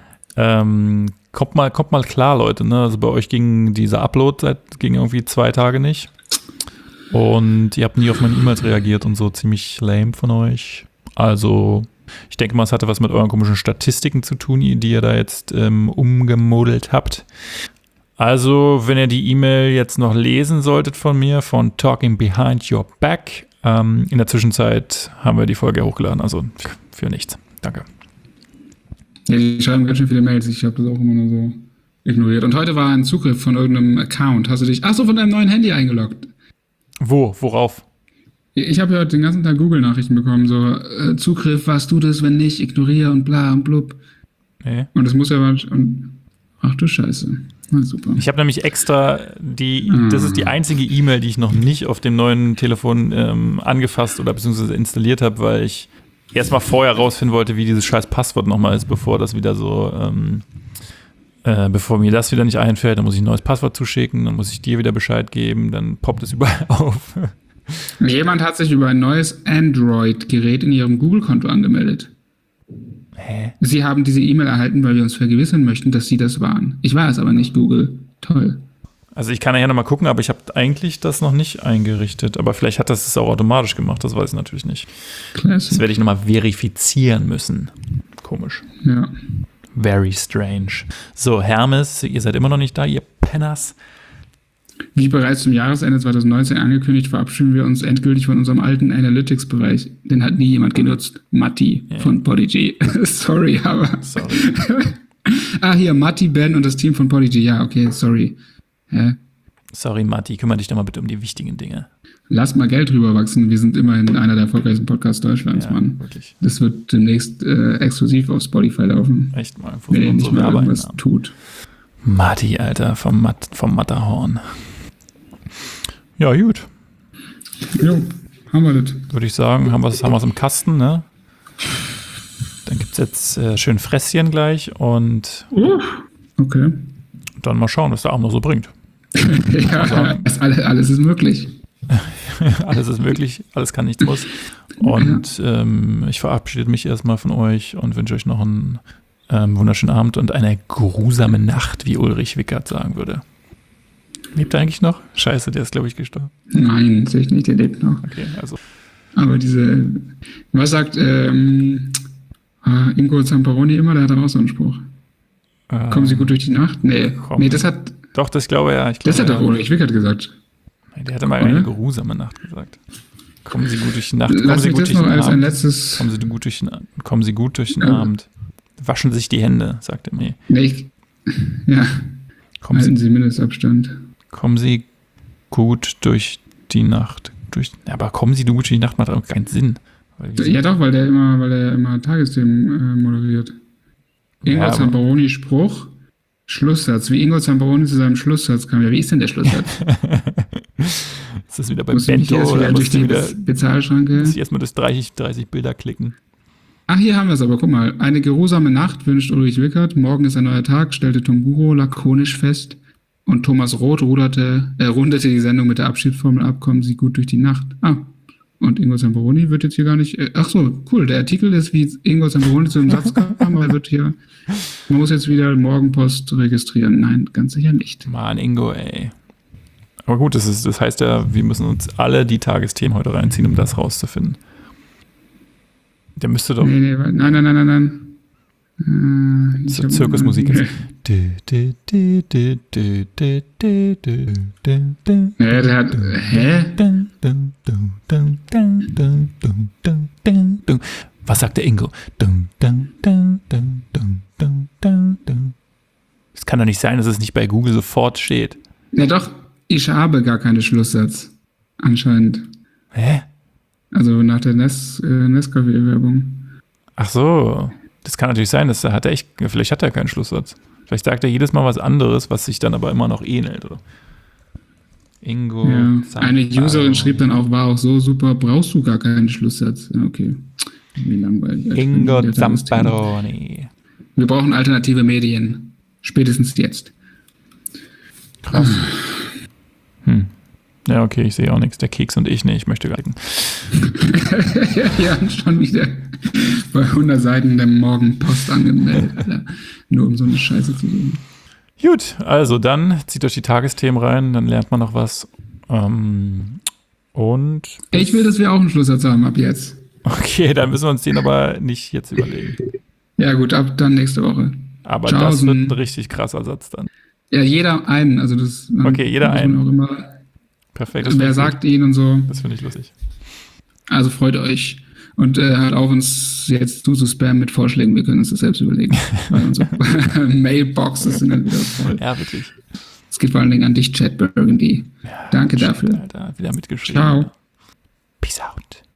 Kommt mal klar, Leute, ne? Also bei euch ging dieser Upload ging irgendwie 2 Tage nicht. Und ihr habt nie auf meine E-Mails reagiert und so, ziemlich lame von euch. Also, ich denke mal, es hatte was mit euren komischen Statistiken zu tun, die ihr da jetzt umgemodelt habt. Also, wenn ihr die E-Mail jetzt noch lesen solltet von mir, von Talking Behind Your Back, in der Zwischenzeit haben wir die Folge hochgeladen, also für nichts. Danke. Ja, die schreiben ganz schön viele Mails. Ich habe das auch immer nur so ignoriert. Und heute war ein Zugriff von irgendeinem Account. Hast du dich, von deinem neuen Handy eingeloggt? Worauf? Ich habe ja heute den ganzen Tag Google-Nachrichten bekommen, so Zugriff, warst du das, wenn nicht, ignoriere und bla und blub. Nee. Und das muss ja ach du Scheiße. Na, super. Ich habe nämlich extra das ist die einzige E-Mail, die ich noch nicht auf dem neuen Telefon angefasst oder beziehungsweise installiert habe, weil ich erstmal vorher rausfinden wollte, wie dieses scheiß Passwort nochmal ist, bevor das wieder so, bevor mir das wieder nicht einfällt, dann muss ich ein neues Passwort zuschicken, dann muss ich dir wieder Bescheid geben, dann poppt es überall auf. Jemand hat sich über ein neues Android-Gerät in ihrem Google-Konto angemeldet. Hä? Sie haben diese E-Mail erhalten, weil wir uns vergewissern möchten, dass Sie das waren. Ich war es aber nicht, Google. Toll. Also ich kann ja nochmal gucken, aber ich habe eigentlich das noch nicht eingerichtet. Aber vielleicht hat das auch automatisch gemacht, das weiß ich natürlich nicht. Classic. Das werde ich nochmal verifizieren müssen. Komisch. Ja. Very strange. So, Hermes, ihr seid immer noch nicht da, ihr Penners. Wie bereits zum Jahresende 2019 angekündigt, verabschieden wir uns endgültig von unserem alten Analytics-Bereich. Den hat nie jemand genutzt. Matti von Podigy. Sorry, aber... Sorry. Hier, Matti, Ben und das Team von Podigy. Ja, okay, sorry. Hä? Sorry, Matti, kümmere dich doch mal bitte um die wichtigen Dinge. Lass mal Geld rüberwachsen. Wir sind immerhin einer der erfolgreichsten Podcasts Deutschlands, ja, Mann. Wirklich. Das wird demnächst exklusiv auf Spotify laufen. Echt mal. Wenn ihr nicht mehr irgendwas tut. Matti, Alter, vom Matterhorn. Ja, gut. Jo, haben wir das. Würde ich sagen, haben wir es im Kasten, ne? Dann gibt es jetzt schön Fresschen gleich und okay. Dann mal schauen, was der Abend noch so bringt. Ja, alles ist möglich. Alles ist möglich, alles kann, nichts muss. Und ich verabschiede mich erstmal von euch und wünsche euch noch einen wunderschönen Abend und eine grusame Nacht, wie Ulrich Wickert sagen würde. Lebt er eigentlich noch? Scheiße, der ist, glaube ich, gestorben. Nein, sehe ich nicht, der lebt noch. Okay, also. Aber was sagt Ingo Zamperoni immer? Der hat auch so einen Spruch. Kommen Sie gut durch die Nacht? Nee, das hat... Doch, das glaube ich ja. Das hat doch Ulrich Wickert gesagt. Nee, der hatte mal eine grusame Nacht gesagt. Kommen Sie gut durch die Nacht. Lass mich das noch als ein letztes... Kommen Sie gut durch den Abend. Waschen Sie sich die Hände, sagt er mir. Nee, ja. Halten Sie Mindestabstand. Kommen Sie gut durch die Nacht durch. Ja, aber kommen Sie gut durch die Nacht macht auch keinen Sinn. Ja doch, weil der immer Tagesthemen moderiert. Ingo Zamperoni Spruch, Schlusssatz. Wie Ingo Zamperoni zu seinem Schlusssatz kam. Ja, wie ist denn der Schlusssatz? Ist das wieder bei Bento oder durch die Bezahlschranke? Muss ich erstmal durch 30 Bilder klicken. Ach, hier haben wir es aber. Guck mal. Eine geruhsame Nacht wünscht Ulrich Wickert. Morgen ist ein neuer Tag, stellte Tomburo lakonisch fest. Und Thomas Roth rundete die Sendung mit der Abschiedsformel ab. Kommen Sie gut durch die Nacht. Und Ingo Zamperoni wird jetzt hier gar nicht. Ach so, cool. Der Artikel ist, wie Ingo Zamperoni zu dem Satz kam, aber wird hier. Man muss jetzt wieder Morgenpost registrieren. Nein, ganz sicher nicht. Mann, Ingo, ey. Aber gut, das heißt ja, wir müssen uns alle die Tagesthemen heute reinziehen, um das rauszufinden. Der müsste doch. Nein. So Zirkusmusik jetzt. Ja, der hat. Hä? Was sagt der Ingo? Es kann doch nicht sein, dass es nicht bei Google sofort steht. Ja doch, ich habe gar keinen Schlusssatz. Anscheinend. Hä? Also nach der Nescafé-Werbung. Ach so. Das kann natürlich sein, vielleicht hat er keinen Schlusssatz. Vielleicht sagt er jedes Mal was anderes, was sich dann aber immer noch ähnelt. Oder? Ingo. Ja. Eine Userin schrieb dann auch, war auch so super, brauchst du gar keinen Schlusssatz. Ja, okay. Wie langweilig. Ingo Zamperoni. Wir brauchen alternative Medien. Spätestens jetzt. Krass. Ja, okay, ich sehe auch nichts. Der Keks und ich, ich möchte gar nicht. Ja, schon wieder bei 100 Seiten der Morgenpost angemeldet, Alter. Nur um so eine Scheiße zu sehen. Gut, also dann zieht euch die Tagesthemen rein, dann lernt man noch was. Und ich will, dass wir auch einen Schlusssatz haben ab jetzt. Okay, dann müssen wir uns den aber nicht jetzt überlegen. Ja gut, ab dann nächste Woche. Aber das wird ein richtig krasser Satz dann. Ja, jeder einen. Also das. Okay, jeder einen. Auch immer, perfekt. Wer sagt ihn und so. Das finde ich lustig. Also freut euch. Und hört auf, uns jetzt zu spammen mit Vorschlägen. Wir können uns das selbst überlegen. Weil unsere Mailboxes sind dann wieder voll. Ja, wirklich. Es geht vor allen Dingen an dich, Chad Burgundy. Ja, danke dafür. Alter, wieder mitgeschrieben. Ciao. Peace out.